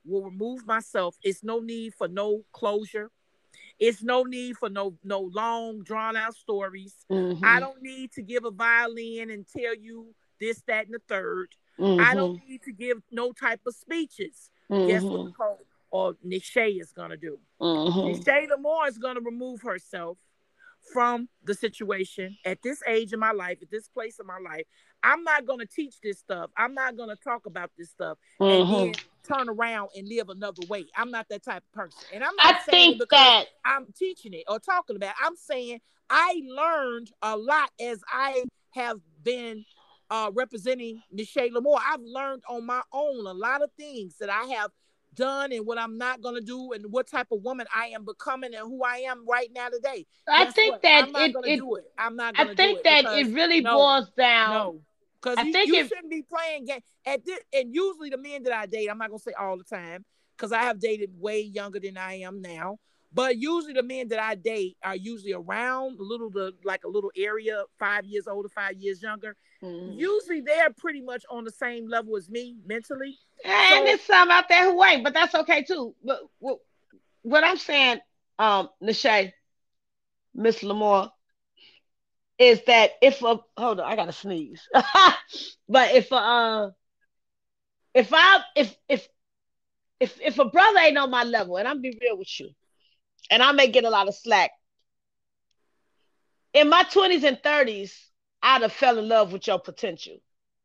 will remove myself. It's no need for no closure. It's no need for no long drawn out stories. I Mm-hmm. don't need to give a violin and tell you this, that, and the third. I don't Mm-hmm. need to give no type of speeches. Guess what Mm-hmm. Nicole or Nisha is gonna do? Mm-hmm. Nisha Lamore is gonna remove herself from the situation at this age in my life, at this place in my life. I'm not going to teach this stuff. I'm not going to talk about this stuff and Mm-hmm. then turn around and live another way. I'm not that type of person. And I'm I not saying think it because that I'm teaching it or talking about it. I'm saying I learned a lot as I have been representing Nisha Lamore. I've learned on my own a lot of things that I have done and what I'm not going to do and what type of woman I am becoming and who I am right now today. I Guess think what? that I'm not going to do it. I'm not I going to do think it that because it really no, boils down. no. Because I think you it shouldn't be playing games at this. And usually the men that I date, I'm not going to say all the time because I have dated way younger than I am now. But usually the men that I date are usually around like a little area, 5 years older, 5 years younger. Usually they're pretty much on the same level as me mentally. and So there's some out there who ain't, but that's okay too. But what I'm saying, Nisha, Miss Lamore, is that if a hold on, I gotta sneeze. But if I if a brother ain't on my level, and I'm be real with you, and I may get a lot of slack in my 20s and 30s, I'd have fell in love with your potential.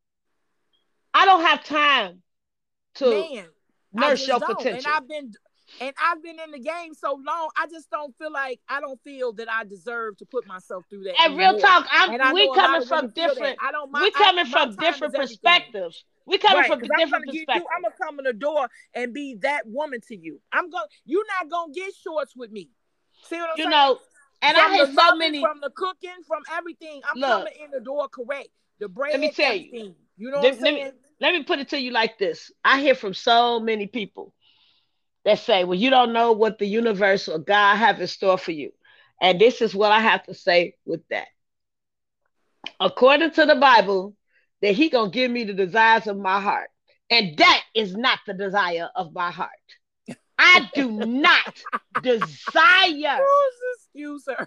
I don't have time to man, I nurse just your don't. potential. And I've been in the game so long, I just don't feel like I don't feel that I deserve to put myself through that And real anymore. talk, And I know a lot of women feel that. I don't we coming my from time is different everything. perspectives. We coming Right, from because I'm different gonna give you, I'm perspectives. gonna come in the door and be that woman to you. You're not gonna get shorts with me. See what I'm You saying? know, and I From the had so loving, many. from the cooking, from everything, I'm Look, coming in the door correct. The let me bread, tell you. everything. You know what I'm Let, let me saying? let me put it to you like this. I hear from so many people that say, "Well, you don't know what the universe or God have in store for you," and this is what I have to say with that. According to the Bible, that He gonna give me the desires of my heart, and that is not the desire of my heart. I do not desire. Excuse her.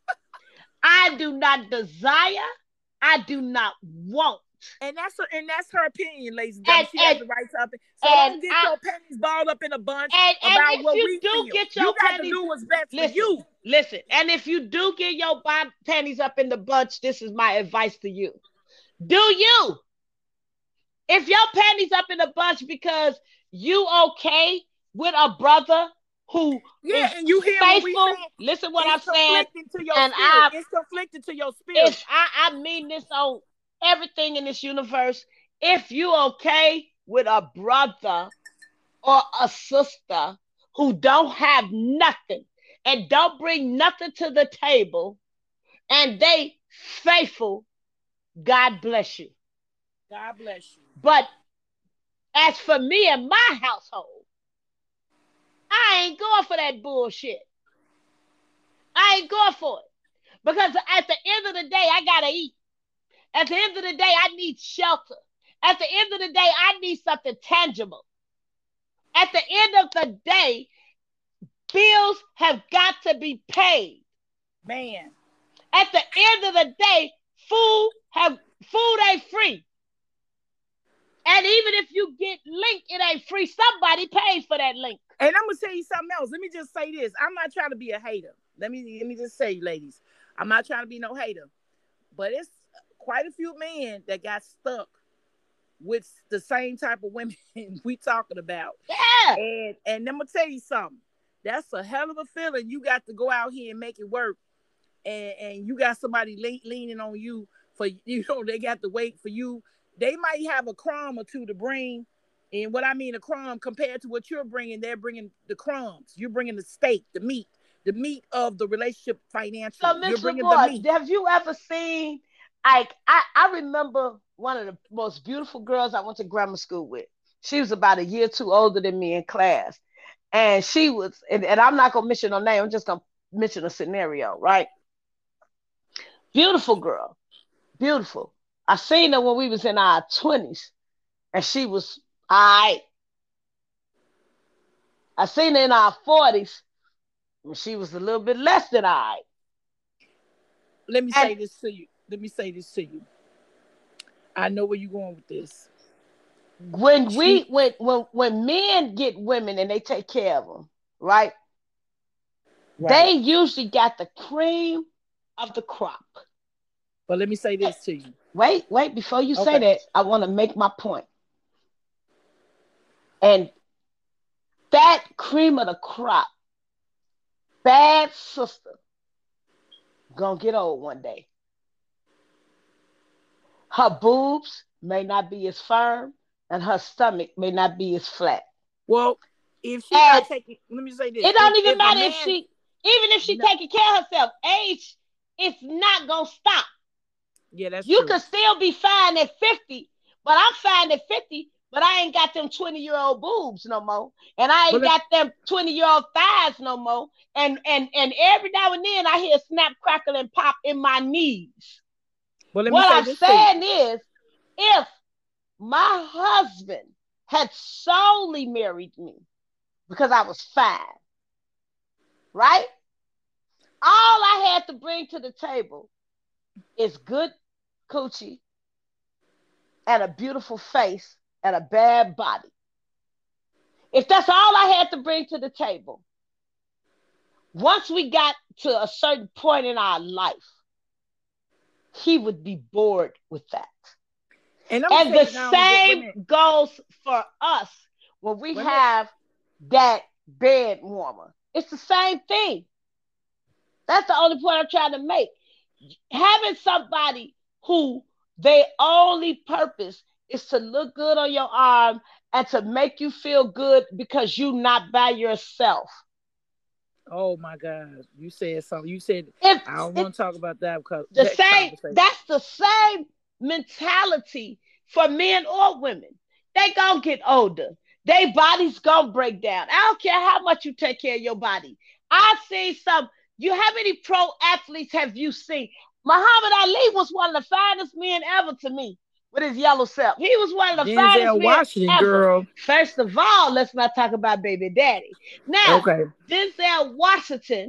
I do not desire. I do not want. And that's her opinion, ladies and And gentlemen. She has and the right to opinion. So and don't get I your panties balled up in a bunch and about if what you we do feel. get You your got to panties, do what's best for listen, you. listen, and if you do get your panties up in the bunch, this is my advice to you. Do you? If your panties up in the bunch because you okay with a brother who Yeah, is and you hear what we faithful, saying. listen what I'm It's saying, conflicting to your and spirit. It's conflicting to your spirit. I mean this on everything in this universe. If you okay with a brother or a sister who don't have nothing and don't bring nothing to the table and they faithful, God bless you. God bless you. But as for me and my household, I ain't going for that bullshit. I ain't going for it. Because at the end of the day, I gotta eat. At the end of the day, I need shelter. At the end of the day, I need something tangible. At the end of the day, bills have got to be paid. Man. At the end of the day, food ain't free. And even if you get link, it ain't free. Somebody pays for that link. And I'm gonna tell you something else. Let me just say this. I'm not trying to be a hater. Let me just say, ladies, I'm not trying to be no hater. But it's quite a few men that got stuck with the same type of women we talking about. Yeah. And I'm gonna tell you something. That's a hell of a feeling. You got to go out here and make it work, and you got somebody leaning on you for they got to wait for you. They might have a crumb or two to bring, and what I mean a crumb compared to what you're bringing, they're bringing the crumbs. You're bringing the steak, the meat of the relationship So, financially. You're Miss bringing the Lamore, meat. have you ever seen, like, I remember one of the most beautiful girls I went to grammar school with. She was about a year too older than me in class. And she was, and I'm not going to mention her name, I'm just going to mention a scenario, right? Beautiful girl, beautiful. I seen her when we was in our 20s, and she was all right. I seen her in our 40s when she was a little bit less than I. Let me And say this to you. Let me say this to you. I know where you're going with this. when we She when men get women and they take care of them, right? right. They usually got the cream of the crop. But let me say this to you. Wait, before you say Okay. that, I want to make my point. And that cream of the crop, bad sister, gonna get old one day. Her boobs may not be as firm, and her stomach may not be as flat. Well, if she And not taking, let me say this. it don't even If a matter if man, even if she no, taking care of herself, age, it's not gonna stop. yeah, that's You true. could still be fine at 50, but I'm fine at 50, but I ain't got them 20-year-old boobs no more. And I But ain't got them 20-year-old thighs no more. And every now and then I hear snap, crackle, and pop in my knees. let me What say I'm this to you. saying is, if my husband had solely married me because I was fine, right? All I had to bring to the table is good coochie and a beautiful face and a bad body. If that's all I had to bring to the table, once we got to a certain point in our life, he would be bored with that. And I'm gonna And tell the you now. Wait a same minute. goes for us when we Wait a minute. have that bed warmer. It's the same thing. That's the only point I'm trying to make. Having somebody who their only purpose is to look good on your arm and to make you feel good because you're not by yourself. Oh my God, you said something. You said If I don't it want to talk about that because the that same, conversation. that's the same mentality for men or women. They gonna get older. Their body's gonna break down. I don't care how much you take care of your body. I see some. You how many pro athletes have you seen? Muhammad Ali was one of the finest men ever to me with his yellow self. He was one of the finest Denzel men Washington, ever. girl. First of all, let's not talk about baby daddy. Now, Okay. Denzel Washington,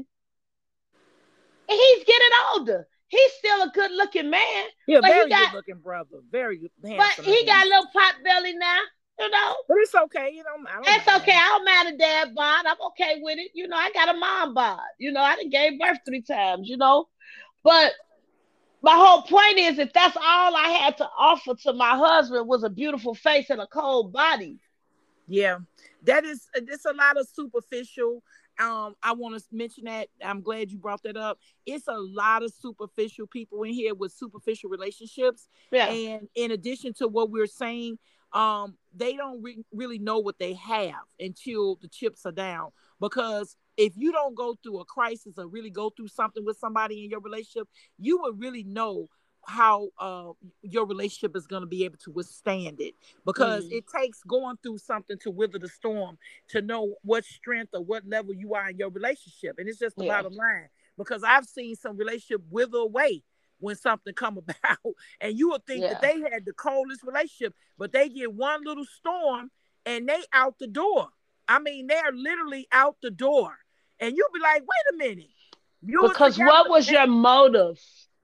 he's getting older. He's still a good looking man, Yeah, but very good looking brother. Very handsome he man. got a little pot belly now, you know. But it's okay. I don't It's okay. mind. I don't mind a dad bod. I'm okay with it. You know, I got a mom bod. You know, I done gave birth 3 times, you know. But my whole point is if that's all I had to offer to my husband was a beautiful face and a cold body. Yeah, that is it's a lot of superficial. I want to mention that. I'm glad you brought that up. It's a lot of superficial people in here with superficial relationships, Yeah. and in addition to what we're saying, they don't really know what they have until the chips are down. Because if you don't go through a crisis or really go through something with somebody in your relationship, you would really know how your relationship is going to be able to withstand it, because Mm. it takes going through something to weather the storm to know what strength or what level you are in your relationship. And it's just the Yeah. bottom line, because I've seen some relationship wither away when something come about, and you would think that Yeah. they had the coldest relationship, but they get one little storm and they out the door. I mean, they're literally out the door, and you'll be like, wait a minute, you was Because together. what was your motive?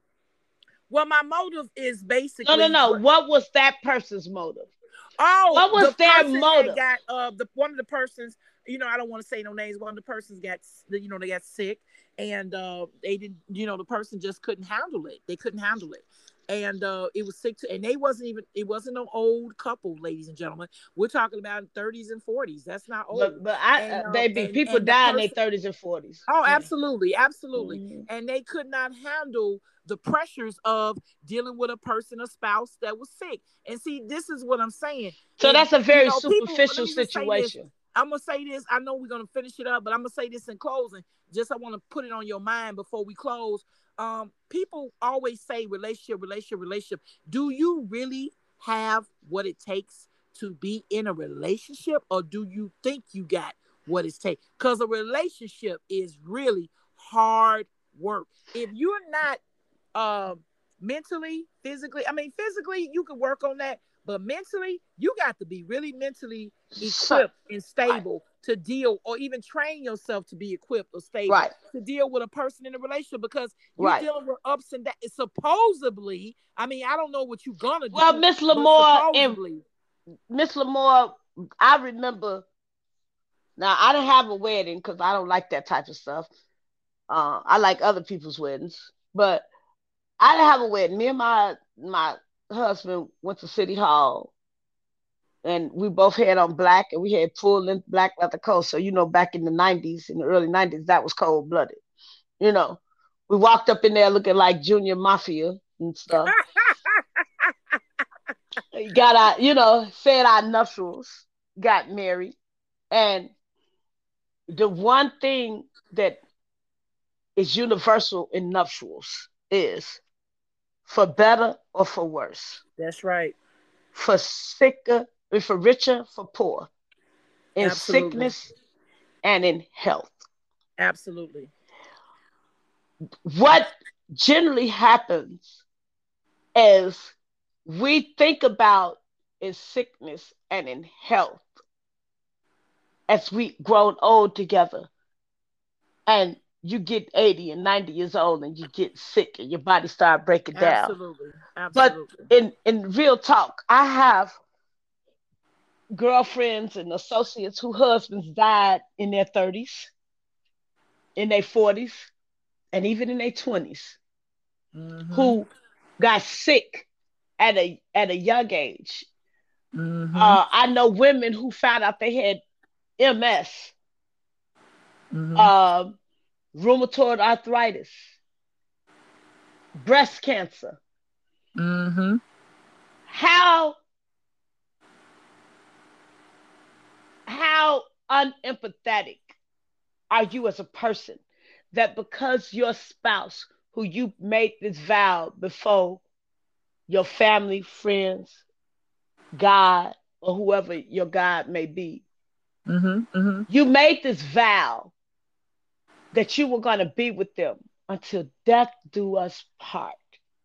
Well, my motive is No, no, basically no. what. What was that person's motive? Oh, What the was their person that motive? got the one of the persons, I don't want to say no names. One of the persons got, they got sick, and they didn't, the person just couldn't handle it. They couldn't handle it, and it was sick to, and they wasn't even. It wasn't an old couple, ladies and gentlemen. We're talking about 30s and 40s. That's not old, But I and they be people and the die in their person. 30s and 40s. Oh, Yeah. absolutely, absolutely. Mhm. And they could not handle the pressures of dealing with a person, a spouse that was sick. And see, this is what I'm saying. So If that's a very people, let superficial me just say this. situation. I'm gonna say this. I know we're gonna finish it up, but I'm gonna say this in closing. Just I want to put it on your mind before we close. People always say relationship, relationship, relationship. Do you really have what it takes to be in a relationship, or do you think you got what it takes? Because a relationship is really hard work. If you're not mentally, physically, I mean, physically, you can work on that, But mentally, you got to be really mentally So, equipped and right, stable to deal, or even train yourself to be equipped or stable right, to deal with a person in a relationship, because you right. dealing with ups and downs. Supposedly, I mean, I don't know what you're gonna Well, do, but supposedly. Miss Lamore, I remember. Now I didn't have a wedding because I don't like that type of stuff. I like other people's weddings, but I didn't have a wedding. Me and my husband went to City Hall, and we both had on black, and we had full length black leather coats. So back in the '90s, in the early '90s, that was cold blooded. You know, we walked up in there looking like Junior Mafia and stuff. Got our, said our nuptials, got married, and the one thing that is universal in nuptials is for better or for worse, That's right. for sicker, for richer, for poor, in Absolutely. sickness and in health. Absolutely. What generally happens is we think about in sickness and in health as we grown old together, and you get 80 and 90 years old and you get sick and your body start breaking down. Absolutely. But Absolutely. in real talk, I have girlfriends and associates whose husbands died in their 30s, in their 40s, and even in their 20s, Mm-hmm. who got sick at a young age. Mm-hmm. I know women who found out they had MS, Mm-hmm. uh, rheumatoid arthritis, breast cancer. Mm-hmm. How how unempathetic are you as a person that because your spouse who you made this vow before your family, friends, God, or whoever your God may be, Mm-hmm. Mm-hmm. you made this vow that you were going to be with them until death do us part.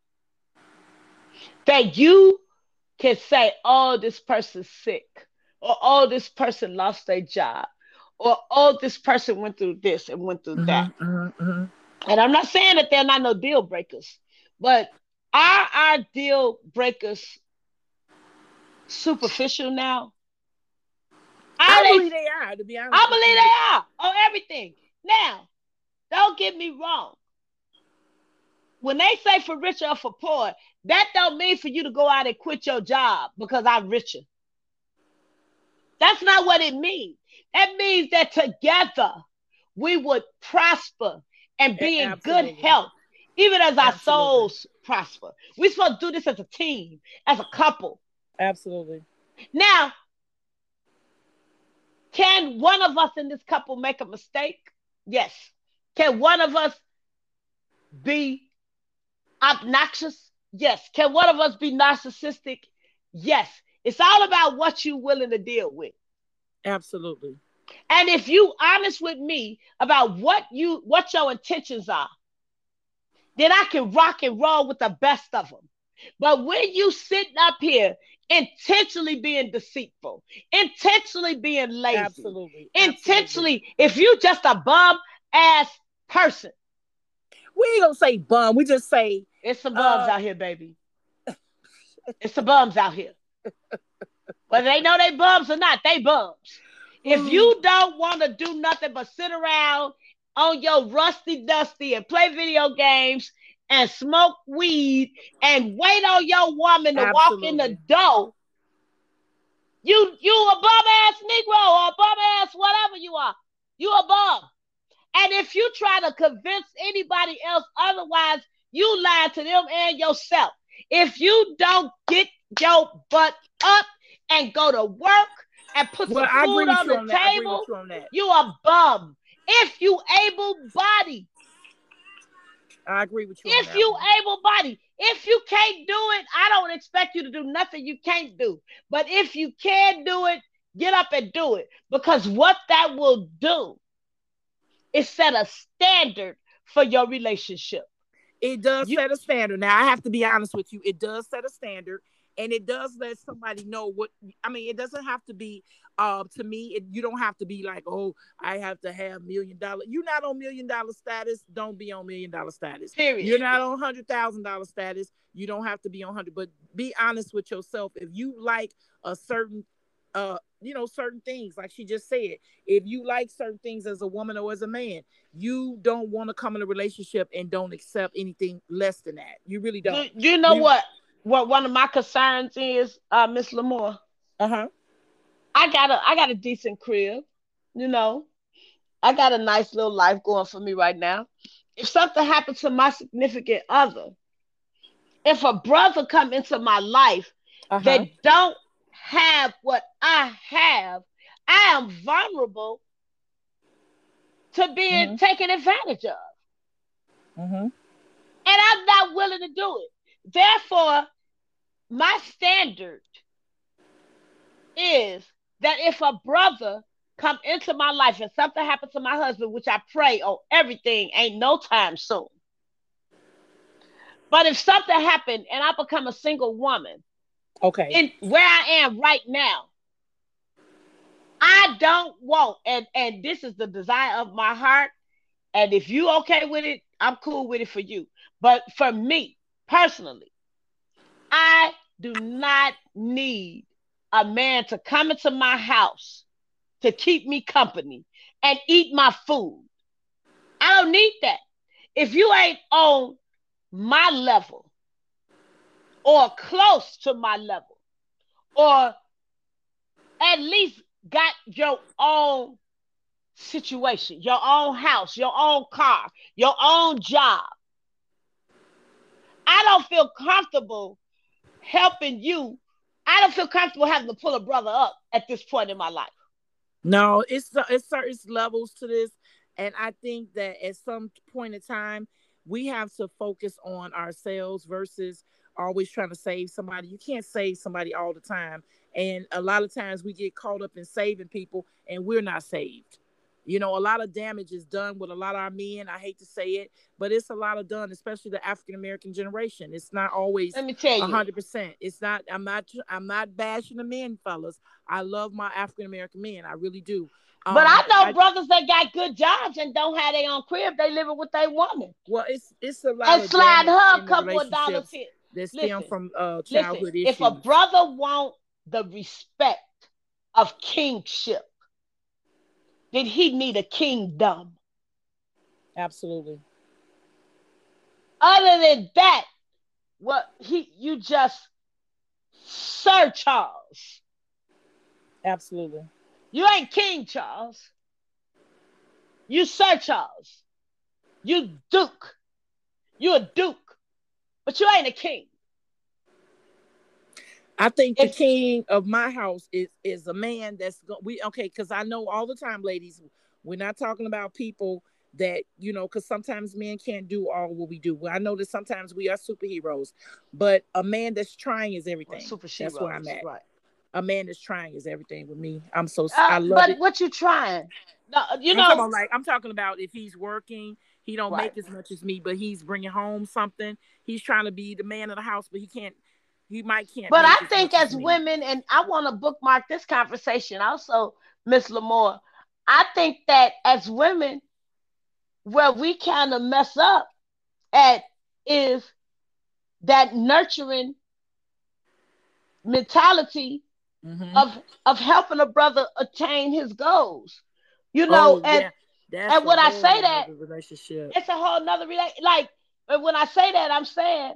That you can say, oh, this person's sick, or oh, this person lost their job, or oh, this person went through this and went through that. Mm-hmm. Mm-hmm. And I'm not saying that they're not no deal breakers, but are our deal breakers superficial now? I Are they? believe they are, to be honest I with believe you. they are on everything. Now, don't get me wrong. When they say for richer or for poor, that don't mean for you to go out and quit your job because I'm richer. That's not what it means. That means that together we would prosper and be in good Absolutely. health, even as our Absolutely. souls prosper. We're supposed to do this as a team, as a couple. Absolutely. Now, can one of us in this couple make a mistake? Yes. Can one of us be obnoxious? Yes. Can one of us be narcissistic? Yes. It's all about what you're willing to deal with. Absolutely. And if you honest with me about what your intentions are, then I can rock and roll with the best of them. But when you sitting up here intentionally being deceitful, intentionally being lazy, Absolutely. Absolutely. intentionally, if you just a bum ass person, We ain't gonna say bum. We just say, it's some bums uh, out here, baby. It's some bums out here. Whether they know they bums or not, they bums. If you don't want to do nothing but sit around on your rusty dusty and play video games and smoke weed and wait on your woman to walk in the absolutely. door, you a bum ass Negro or a bum ass whatever you are. You a bum. And if you try to convince anybody else otherwise, you lie to them and yourself. If you don't get your butt up and go to work and put Well, some I agree food with on you the on that. I agree with table, you on that. you a bum. If you able body, I agree with you on if that you one. able body, if you can't do it, I don't expect you to do nothing you can't do. But if you can do it, get up and do it. Because what that will do is set a standard for your relationship. It does You set a standard. Now, I have to be honest with you. It does set a standard. and it does let somebody know what, I mean, it doesn't have to be, to me, you don't have to be like, oh, I have to have $1,000,000. You're not on $1,000,000 status. Don't be on $1,000,000 status. Period. You're not on $100,000 status. You don't have to be on 100, but be honest with yourself. If you like a certain, certain things, like she just said, if you like certain things as a woman or as a man, you don't want to come in a relationship and don't accept anything less than that. You really don't. You know what one of my concerns is, Miss Lamore? Uh-huh. I got a decent crib, you know. I got a nice little life going for me right now. If something happens to my significant other, if a brother come into my life that don't have what I have, I am vulnerable to being taken advantage of. And I'm not willing to do it. Therefore, my standard is that if a brother come into my life and something happens to my husband, which I pray on everything, ain't no time soon. But if something happened and I become a single woman, in where I am right now, I don't want, and this is the desire of my heart, and if you okay with it, I'm cool with it for you. But for me, personally, I do not need a man to come into my house to keep me company and eat my food. I don't need that. If you ain't on my level or close to my level, or at least got your own situation, your own house, your own car, your own job, I don't feel comfortable helping you. I don't feel comfortable having to pull a brother up at this point in my life. No, it's certain levels to this. And I think that at some point in time, we have to focus on ourselves versus always trying to save somebody. You can't save somebody all the time. And a lot of times we get caught up in saving people and we're not saved. You know, a lot of damage is done with a lot of our men. I hate to say it, but it's a lot of done, especially the African-American generation. It's not always, let me tell you, 100%. It's not, I'm not bashing the men, fellas. I love my African-American men. I really do. But I know brothers that got good jobs and don't have their own crib. They living with their woman. Well, it's a lot and of slide her a couple of dollars here. That stem from childhood issues. If a brother want the respect of kingship, then he need a kingdom. Absolutely. Other than that, you just Sir Charles. Absolutely. You ain't King Charles. You Sir Charles. You Duke. You a Duke. But you ain't a king. I think the king of my house is a man that's because I know all the time, ladies, we're not talking about people that, because sometimes men can't do all what we do. I know that sometimes we are superheroes, but a man that's trying is everything. That's where I'm at. Right. A man that's trying is everything with me. I love it. But what you trying? No, I'm talking about if he's working, he don't make as much as me, but he's bringing home something. He's trying to be the man of the house, but he can't. But I think as women, and I want to bookmark this conversation also, Miss Lamore, I think that as women, where we kind of mess up at is that nurturing mentality of helping a brother attain his goals. And when I say that, relationship. It's a whole nother relationship. Like, when I say that, I'm saying,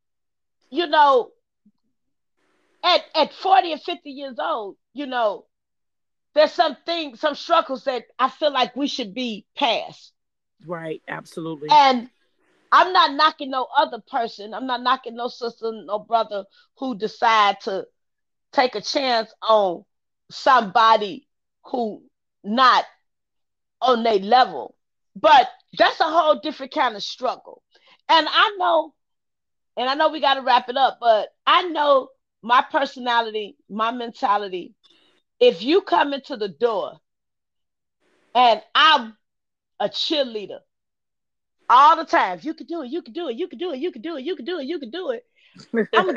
at 40 and 50 years old, there's some struggles that I feel like we should be past. Right, absolutely. And I'm not knocking no other person. I'm not knocking no sister, no brother who decide to take a chance on somebody who not on their level. But that's a whole different kind of struggle. And I know we got to wrap it up, but I know my personality, my mentality, if you come into the door and I'm a cheerleader all the time, you can do it, you can do it, you can do it, you can do it, you can do it, you can do it.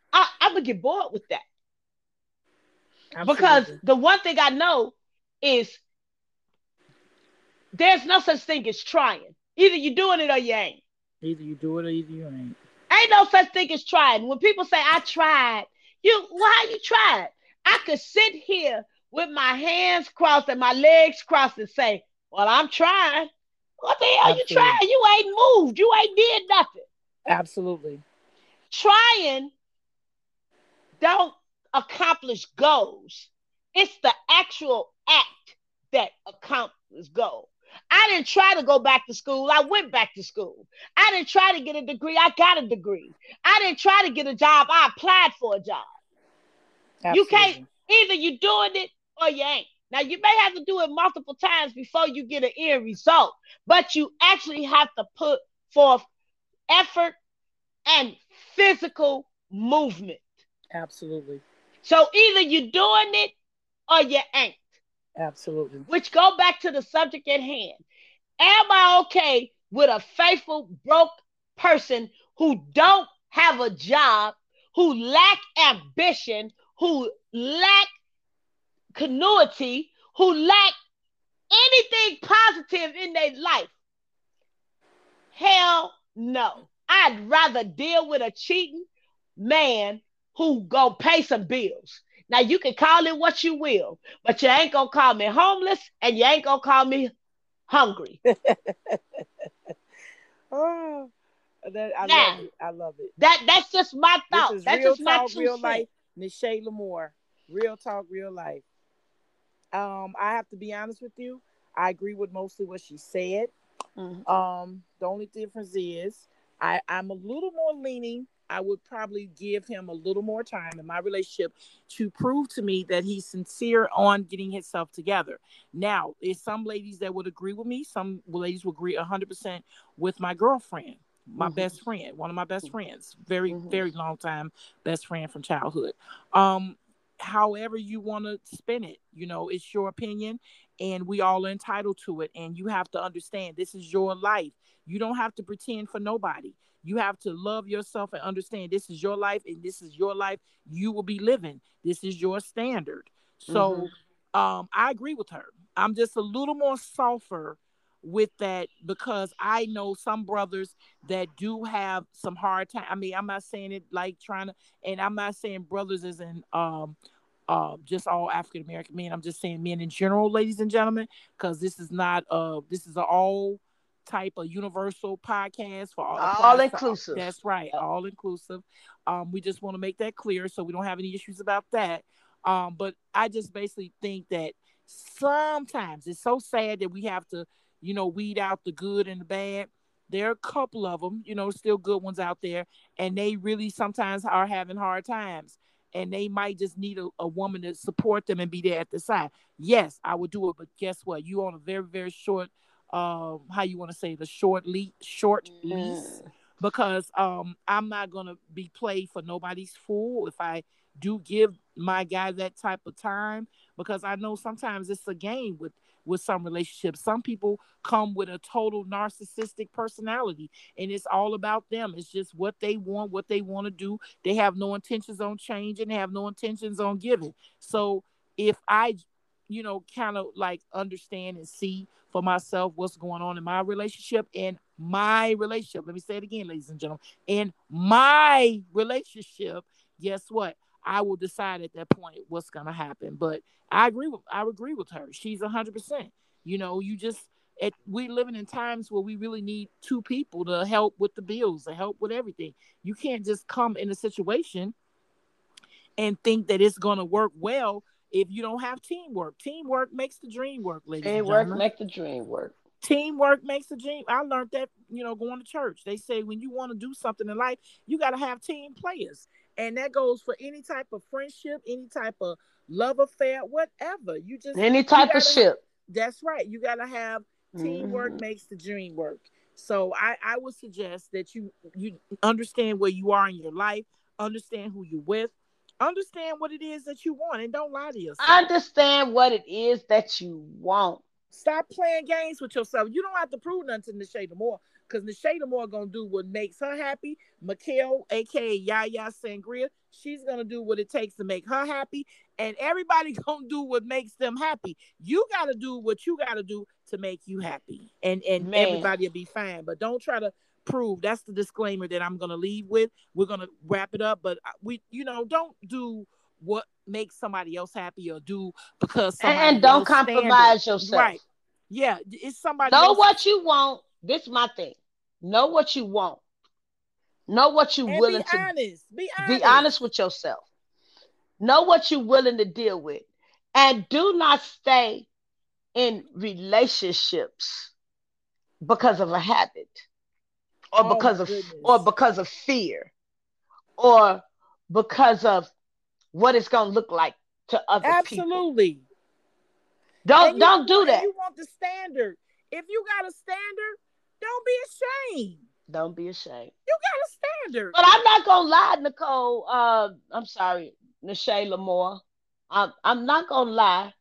I'm gonna get bored with that because Absolutely. the one thing I know is there's no such thing as trying. Either you're doing it or you ain't. Either you do it or either you ain't. Ain't no such thing as trying. When people say I tried, why you tried? I could sit here with my hands crossed and my legs crossed and say, "Well, I'm trying." What the hell you trying? Absolutely. You ain't moved. You ain't did nothing. Absolutely. Trying don't accomplish goals. It's the actual act that accomplishes goals. I didn't try to go back to school. I went back to school. I didn't try to get a degree. I got a degree. I didn't try to get a job. I applied for a job. You can't, Absolutely. either you doing it or you ain't. Now you may have to do it multiple times before you get an end result, but you actually have to put forth effort and physical movement. Absolutely. So either you're doing it or you ain't. Absolutely. Which go back to the subject at hand. Am I okay with a faithful broke person who don't have a job, who lack ambition, who lack continuity, who lack anything positive in their life? Hell no. I'd rather deal with a cheating man who go pay some bills. Now you can call it what you will, but you ain't gonna call me homeless and you ain't gonna call me hungry. Oh, that I love Now it. I love it. that's just my This thought. is That's real just my talk, two real cents. life. Nishay Lamore. Real talk, real life. I have to be honest with you. I agree with mostly what she said. Mm-hmm. The only difference is I'm a little more leaning. I would probably give him a little more time in my relationship to prove to me that he's sincere on getting himself together. Now, there's some ladies that would agree with me. Some ladies would agree 100% with my girlfriend, my Mm-hmm. best friend, one of my best friends, very, Mm-hmm. very long time best friend from childhood. Um, However you want to spin it, it's your opinion and we all are entitled to it. And you have to understand this is your life. You don't have to pretend for nobody. You have to love yourself and understand this is your life and this is your life you will be living. This is your standard. Mm-hmm. So I agree with her. I'm just a little more softer with that because I know some brothers that do have some hard time. I mean, I'm not saying it like trying to, and I'm not saying brothers is in just all African American men. I'm just saying men in general, ladies and gentlemen, because this is not this is an all type of universal podcast for all All applies to inclusive. that's right, Yep. all inclusive. We just want to make that clear so we don't have any issues about that. But I just basically think that sometimes it's so sad that we have to, weed out the good and the bad. There are a couple of them, still good ones out there, and they really sometimes are having hard times and they might just need a woman to support them and be there at the side. Yes, I would do it, but guess what? You on a very, very short, how you want to say the short lease, Mm. because I'm not gonna be played for nobody's fool if I do give my guy that type of time because I know sometimes it's a game with some relationships. Some people come with a total narcissistic personality and it's all about them. It's just what they want to do. They have no intentions on changing, they have no intentions on giving. So if I kind of like understand and see for myself what's going on in my relationship and my relationship. Let me say it again, ladies and gentlemen. In my relationship, guess what? I will decide at that point what's gonna happen. But I agree with her. She's 100%. You just we living in times where we really need two people to help with the bills, to help with everything. You can't just come in a situation and think that it's gonna work well if you don't have teamwork. Teamwork makes the dream work, ladies and Teamwork gentlemen. make the dream work. Teamwork makes the dream. I learned that, going to church. They say when you want to do something in life, you got to have team players. And that goes for any type of friendship, any type of love affair, whatever. Any You type got of to have, ship. that's right. You got to have teamwork Mm-hmm. makes the dream work. So I would suggest that you understand where you are in your life, understand who you're with, understand what it is that you want, and don't lie to yourself. Understand what it is that you want. Stop playing games with yourself. You don't have to prove nothing to Shay more because Nashayla Moore gonna do what makes her happy. Mikhail, aka Yaya Sangria, she's gonna do what it takes to make her happy, and everybody gonna do what makes them happy. You gotta do what you gotta do to make you happy, and Man. everybody will be fine. But don't try to prove. That's the disclaimer that I'm gonna leave with. We're gonna wrap it up, but we, don't do what makes somebody else happy or do because And somebody don't else standard. compromise yourself. Right. Yeah, it's somebody Know else. what you want. This is my thing. Know what you want. Know what you're And be willing to honest. Be be honest. honest with yourself. Know what you're willing to deal with. And do not stay in relationships because of a habit or Oh my goodness. because of fear or because of what it's going to look like to other people. Absolutely. And Don't do that. you want the standard. If you got a standard, don't be ashamed. Don't be ashamed. You got a standard. But I'm not gonna lie, Nicole. I'm sorry, Nashayla Moore. I'm not gonna lie.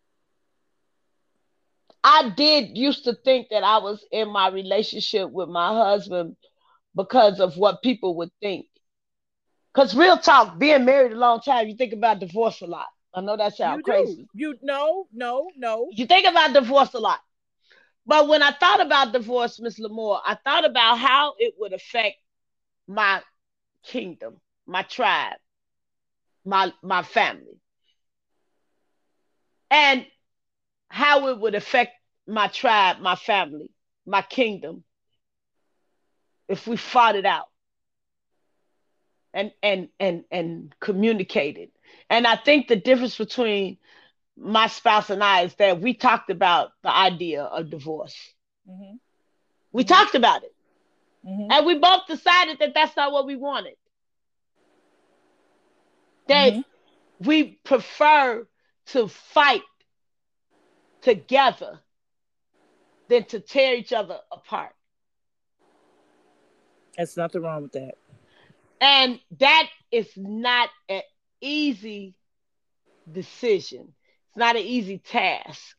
I did used to think that I was in my relationship with my husband because of what people would think. Because real talk, being married a long time, you think about divorce a lot. I know that sounds You do. crazy. You no, no, no. You think about divorce a lot. But when I thought about divorce, Miss Lamore, I thought about how it would affect my kingdom, my tribe, my family, and how it would affect my tribe, my family, my kingdom if we fought it out and communicated. And I think the difference between my spouse and I is that we talked about the idea of divorce. Mm-hmm. We Mm-hmm. talked about it. Mm-hmm. And we both decided that that's not what we wanted. That Mm-hmm. we prefer to fight together than to tear each other apart. There's nothing wrong with that. And that is not an easy decision. It's not an easy task,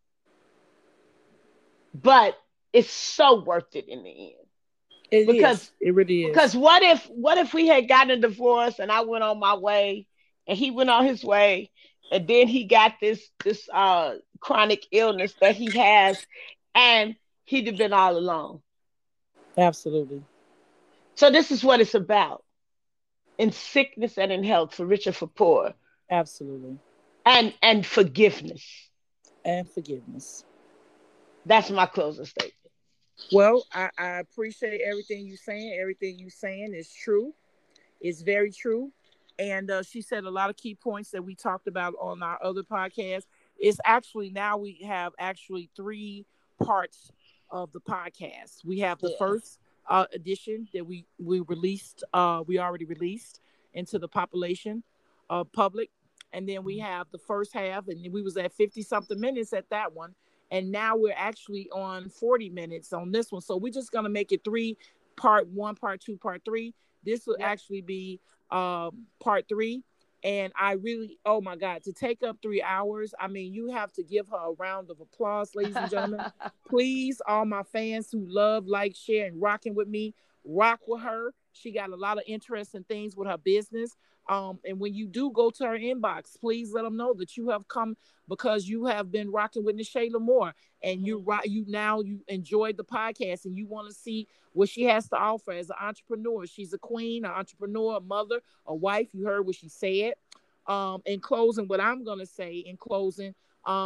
but it's so worth it in the end. It Because is. It really because is. what if we had gotten a divorce and I went on my way and he went on his way and then he got this chronic illness that he has and he'd have been all alone. Absolutely. So this is what it's about in sickness and in health, for rich and for poor, Absolutely. and forgiveness. And forgiveness. That's my closing statement. Well, I appreciate everything you saying. Everything you saying is true. It's very true. And she said a lot of key points that we talked about on our other podcast. It's actually now we have actually three parts of the podcast. We have the Yeah. first edition that we released. We already released into the population public, and then we have the first half, and we was at 50 something minutes at that one, and now we're actually on 40 minutes on this one. So we're just gonna make it three: part one, part two, part three. This will Yep. actually be part three. And I really, oh my God, to take up 3 hours, I mean, you have to give her a round of applause, ladies and gentlemen. Please, all my fans who love, like, share, and rocking with me, rock with her. She got a lot of interesting things with her business. And when you do go to her inbox, please let them know that you have come because you have been rocking with Nashayla Moore, and you enjoyed the podcast and you want to see what she has to offer as an entrepreneur. She's a queen, an entrepreneur, a mother, a wife. You heard what she said. In closing, what I'm gonna say in closing,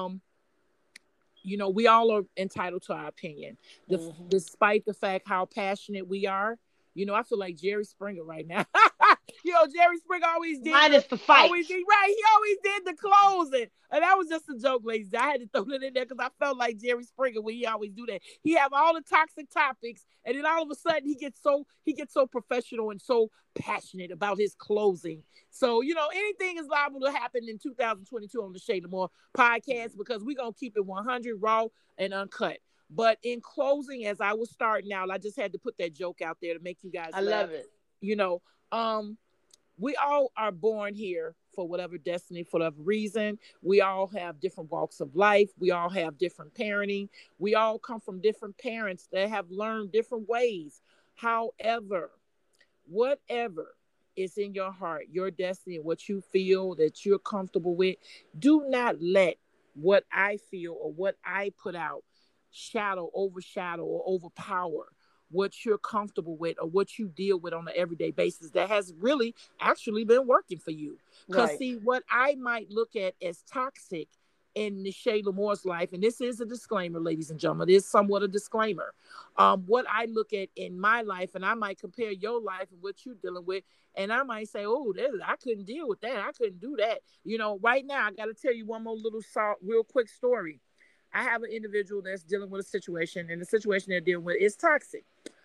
we all are entitled to our opinion, Mhm. despite the fact how passionate we are. I feel like Jerry Springer right now. Jerry Springer Minus the fight. he always did the closing. And that was just a joke, ladies. I had to throw it in there because I felt like Jerry Springer when he always do that. He have all the toxic topics, and then all of a sudden he gets so professional and so passionate about his closing. So, anything is liable to happen in 2022 on the Shayla Moore podcast because we're gonna keep it 100 raw and uncut. But in closing, as I was starting out, I just had to put that joke out there to make you guys I laugh. love it. You know, we all are born here for whatever destiny, for whatever reason. We all have different walks of life. We all have different parenting. We all come from different parents that have learned different ways. However, whatever is in your heart, your destiny, what you feel that you're comfortable with, do not let what I feel or what I put out overshadow, or overpower what you're comfortable with or what you deal with on an everyday basis that has really actually been working for you. Because Right. see, what I might look at as toxic in Nichelle Lamore's life, and this is a disclaimer, ladies and gentlemen, it is somewhat a disclaimer. What I look at in my life, and I might compare your life and what you're dealing with, and I might say, oh, I couldn't deal with that. I couldn't do that. Right now, I got to tell you one more little real quick story. I have an individual that's dealing with a situation, and the situation they're dealing with is toxic.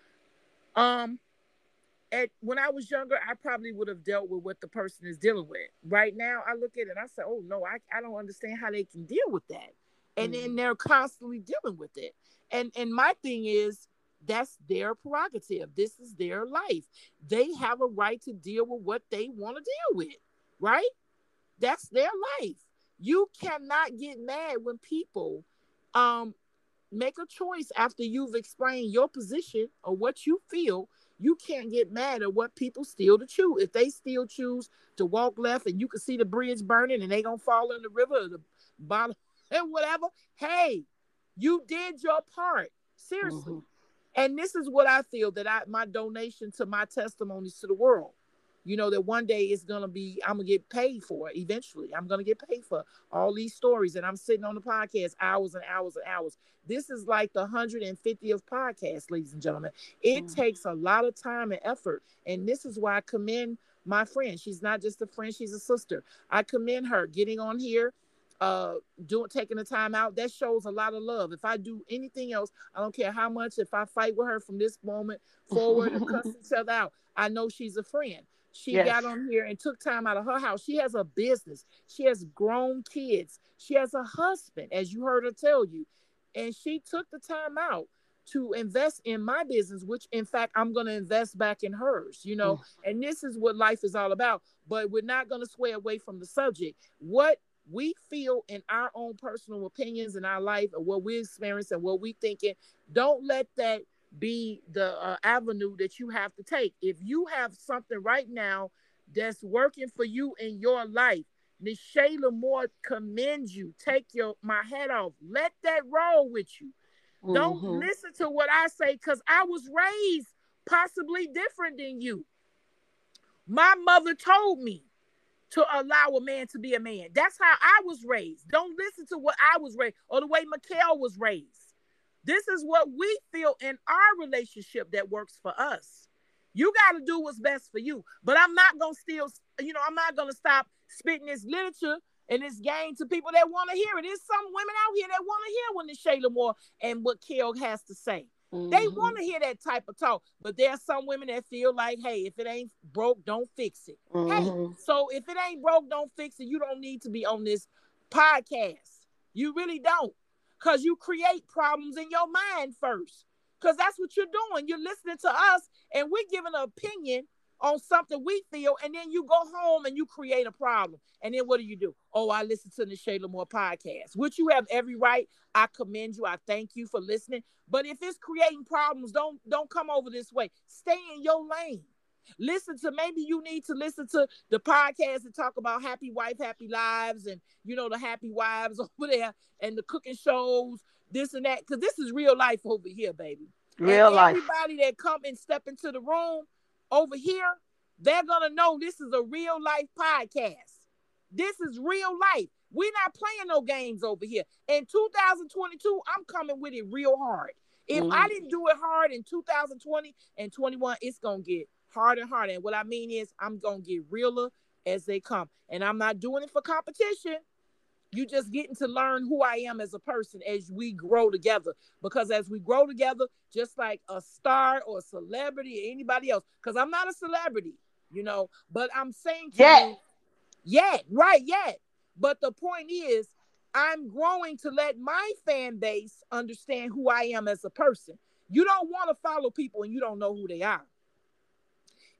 Um, when I was younger, I probably would have dealt with what the person is dealing with. Right now, I look at it and I say, oh no, I don't understand how they can deal with that. And then they're constantly dealing with it. And my thing is, that's their prerogative. This is their life. They have a right to deal with what they want to deal with, right? That's their life. You cannot get mad when people um make a choice after you've explained your position or what you feel. You can't get mad at what people still to choose. If they still choose to walk left and you can see the bridge burning and they gonna fall in the river or the bottom and whatever, hey, you did your part. Seriously. Mm-hmm. And this is what I feel that my donation to my testimonies to the world. That one day I'm gonna get paid for it eventually. I'm gonna get paid for all these stories, and I'm sitting on the podcast hours and hours and hours. This is like the 150th podcast, ladies and gentlemen. It takes a lot of time and effort, and this is why I commend my friend. She's not just a friend; she's a sister. I commend her getting on here, taking the time out. That shows a lot of love. If I do anything else, I don't care how much. If I fight with her from this moment forward or cuss each other out, I know she's a friend. She Yes. got on here and took time out of her house. She has a business. She has grown kids. She has a husband, as you heard her tell you. And she took the time out to invest in my business, which in fact, I'm going to invest back in hers. And this is what life is all about. But we're not going to sway away from the subject. What we feel in our own personal opinions in our life, or what we experience and what we thinking, don't let that be the avenue that you have to take. If you have something right now that's working for you in your life, Nichelle Lamore commends you. Take my hat off. Let that roll with you. Don't listen to what I say, because I was raised possibly different than you. My mother told me to allow a man to be a man. That's how I was raised. Don't listen to what I was raised or the way Mikhail was raised. This is what we feel in our relationship that works for us. You got to do what's best for you. But I'm not going to I'm not going to stop spitting this literature and this game to people that want to hear it. There's some women out here that want to hear what Nichelle Lamore and what Kel has to say. They want to hear that type of talk. But there are some women that feel like, hey, if it ain't broke, don't fix it. Hey, so if it ain't broke, don't fix it. You don't need to be on this podcast. You really don't. Because you create problems in your mind first. Because that's what you're doing. You're listening to us and we're giving an opinion on something we feel, and then you go home and you create a problem. And then what do? Oh, I listen to the Nichelle Lamore podcast, which you have every right. I commend you. I thank you for listening. But if it's creating problems, don't come over this way. Stay in your lane. Maybe you need to listen to the podcast and talk about happy wife, happy lives, and the happy wives over there and the cooking shows, this and that, because this is real life over here, baby. Real and life. Everybody that come and step into the room over here, they're gonna know this is a real life podcast. This is real life. We're not playing no games over here. In 2022, I'm coming with it real hard. If I didn't do it hard in 2020 and 21, it's gonna get harder and harder. And what I mean is, I'm gonna get realer as they come. And I'm not doing it for competition. You just getting to learn who I am as a person as we grow together. Because as we grow together, just like a star or a celebrity or anybody else, because I'm not a celebrity, but I'm saying to you, yet. But the point is, I'm growing to let my fan base understand who I am as a person. You don't want to follow people and you don't know who they are.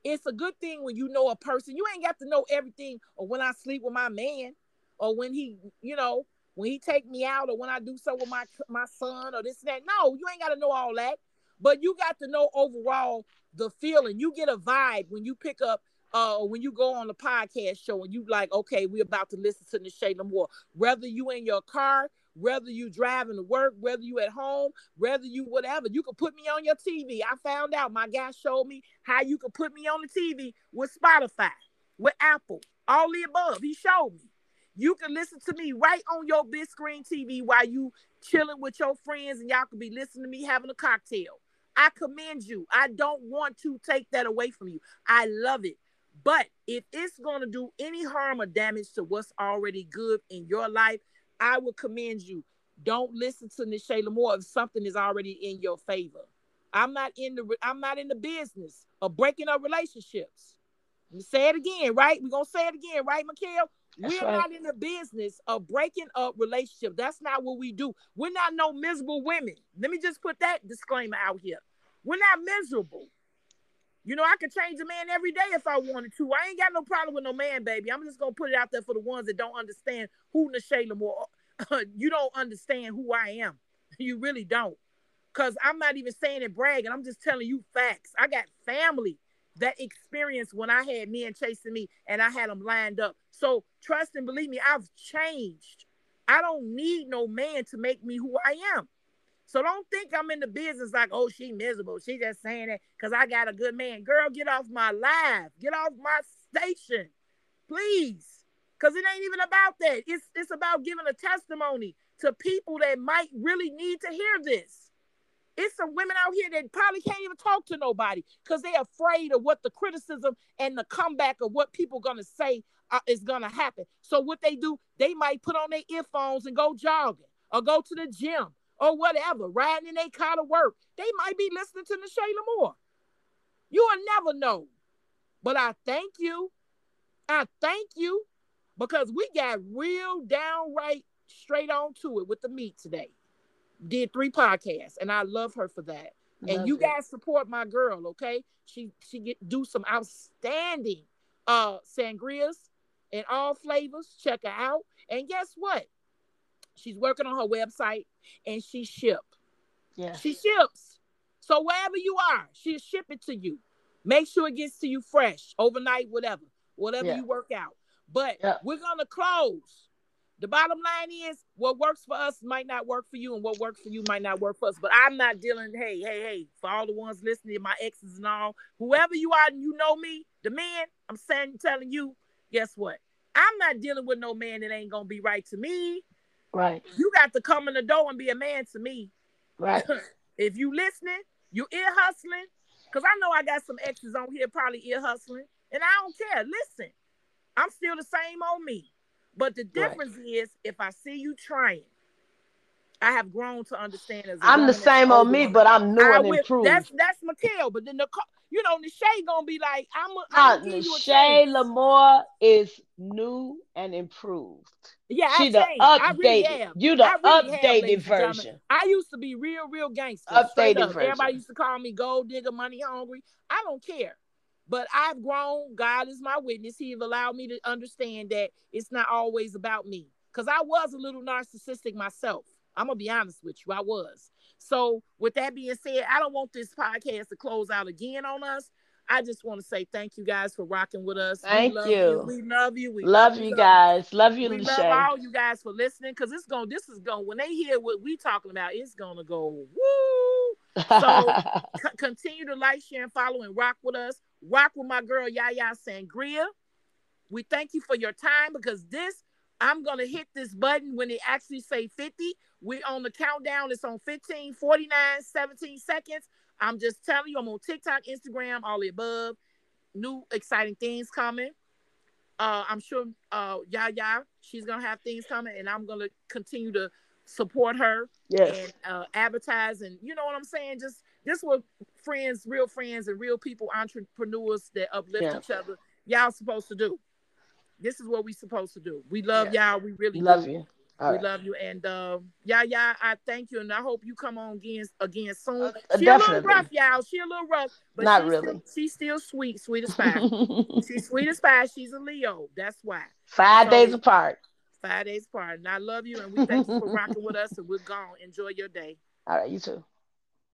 It's a good thing when you know a person. You ain't got to know everything, or when I sleep with my man, or when he, when he take me out, or when I do so with my son, or this and that. No, you ain't got to know all that. But you got to know overall the feeling. You get a vibe when you pick up, when you go on the podcast show and you like, okay, we're about to listen to Nisha Lamore. Whether you in your car, whether you driving to work, whether you at home, whether you whatever, you can put me on your TV. I found out, my guy showed me how you can put me on the TV with Spotify, with Apple, all the above. He showed me. You can listen to me right on your big screen TV while you chilling with your friends, and y'all can be listening to me having a cocktail. I commend you. I don't want to take that away from you. I love it. But if it's going to do any harm or damage to what's already good in your life, I would commend you. Don't listen to Nisha Lamore if something is already in your favor. I'm not in the business of breaking up relationships. Let me say it again, right? We're going to say it again, right, Mikhail? We're not in the business of breaking up relationships. That's not what we do. We're not no miserable women. Let me just put that disclaimer out here. We're not miserable. I could change a man every day if I wanted to. I ain't got no problem with no man, baby. I'm just going to put it out there for the ones that don't understand who Nisha Lamore. You don't understand who I am. You really don't. Because I'm not even saying it bragging. I'm just telling you facts. I got family that experienced when I had men chasing me and I had them lined up. So trust and believe me, I've changed. I don't need no man to make me who I am. So don't think I'm in the business like, oh, she miserable. She just saying that because I got a good man. Girl, get off my live. Get off my station. Please. Because it ain't even about that. It's about giving a testimony to people that might really need to hear this. It's some women out here that probably can't even talk to nobody because they're afraid of what the criticism and the comeback of what people going to say is going to happen. So what they do, they might put on their earphones and go jogging or go to the gym or whatever, riding in their car to work. They might be listening to Nisha Lamore. You will never know. But I thank you. I thank you because we got real downright straight on to it with the meat today. Did 3 podcasts, and I love her for that. And you guys support my girl, okay? She do some outstanding sangrias in all flavors. Check her out. And guess what? She's working on her website, and she ships. Yeah. She ships. So wherever you are, she'll ship it to you. Make sure it gets to you fresh, overnight, whatever you work out. But we're gonna close. The bottom line is what works for us might not work for you, and what works for you might not work for us. But I'm not dealing, hey, for all the ones listening, my exes and all, whoever you are and you know me, the man, I'm telling you, guess what? I'm not dealing with no man that ain't going to be right to me. Right. You got to come in the door and be a man to me. Right. If you listening, you ear hustling, because I know I got some exes on here probably ear hustling, and I don't care. Listen, I'm still the same old me. But the difference is, if I see you trying, I have grown to understand as a I'm the same on me, but I'm new and improved. That's Mikhail. But then Nisha gonna be like, I'm gonna give you a Nisha Lamore is new and improved. Yeah, she the updated. I really am. You the updated version. I used to be real gangster. Updated version. Everybody used to call me gold digger, money hungry. I don't care. But I've grown. God is my witness. He allowed me to understand that it's not always about me. Because I was a little narcissistic myself. I'm going to be honest with you. I was. So with that being said, I don't want this podcast to close out again on us. I just want to say thank you guys for rocking with us. Thank you. We love you. We love you guys. Love you, We Nisha. love all you guys for listening. Because this is going, when they hear what we talking about, it's going to go, woo. So continue to like, share, and follow and rock with us. Rock with my girl, Yaya Sangria. We thank you for your time because I'm going to hit this button when it actually say 50. We're on the countdown. It's on 15, 49, 17 seconds. I'm just telling you, I'm on TikTok, Instagram, all the above. New exciting things coming. I'm sure Yaya, she's going to have things coming, and I'm going to continue to support her and advertise. And you know what I'm saying? Just what friends, real friends, and real people, entrepreneurs that uplift each other, y'all supposed to do. This is what we supposed to do. We love y'all. We really love you. All We right. love you. And yeah, I thank you. And I hope you come on again soon. She a little rough, Definitely. y'all. She a little rough, but Not really. she's still sweet, sweet as pie. She's sweet as pie. She's a Leo. That's why. 5 days So apart. 5 days apart. And I love you and we thank you for rocking with us. And we're gone. Enjoy your day. All right, you too.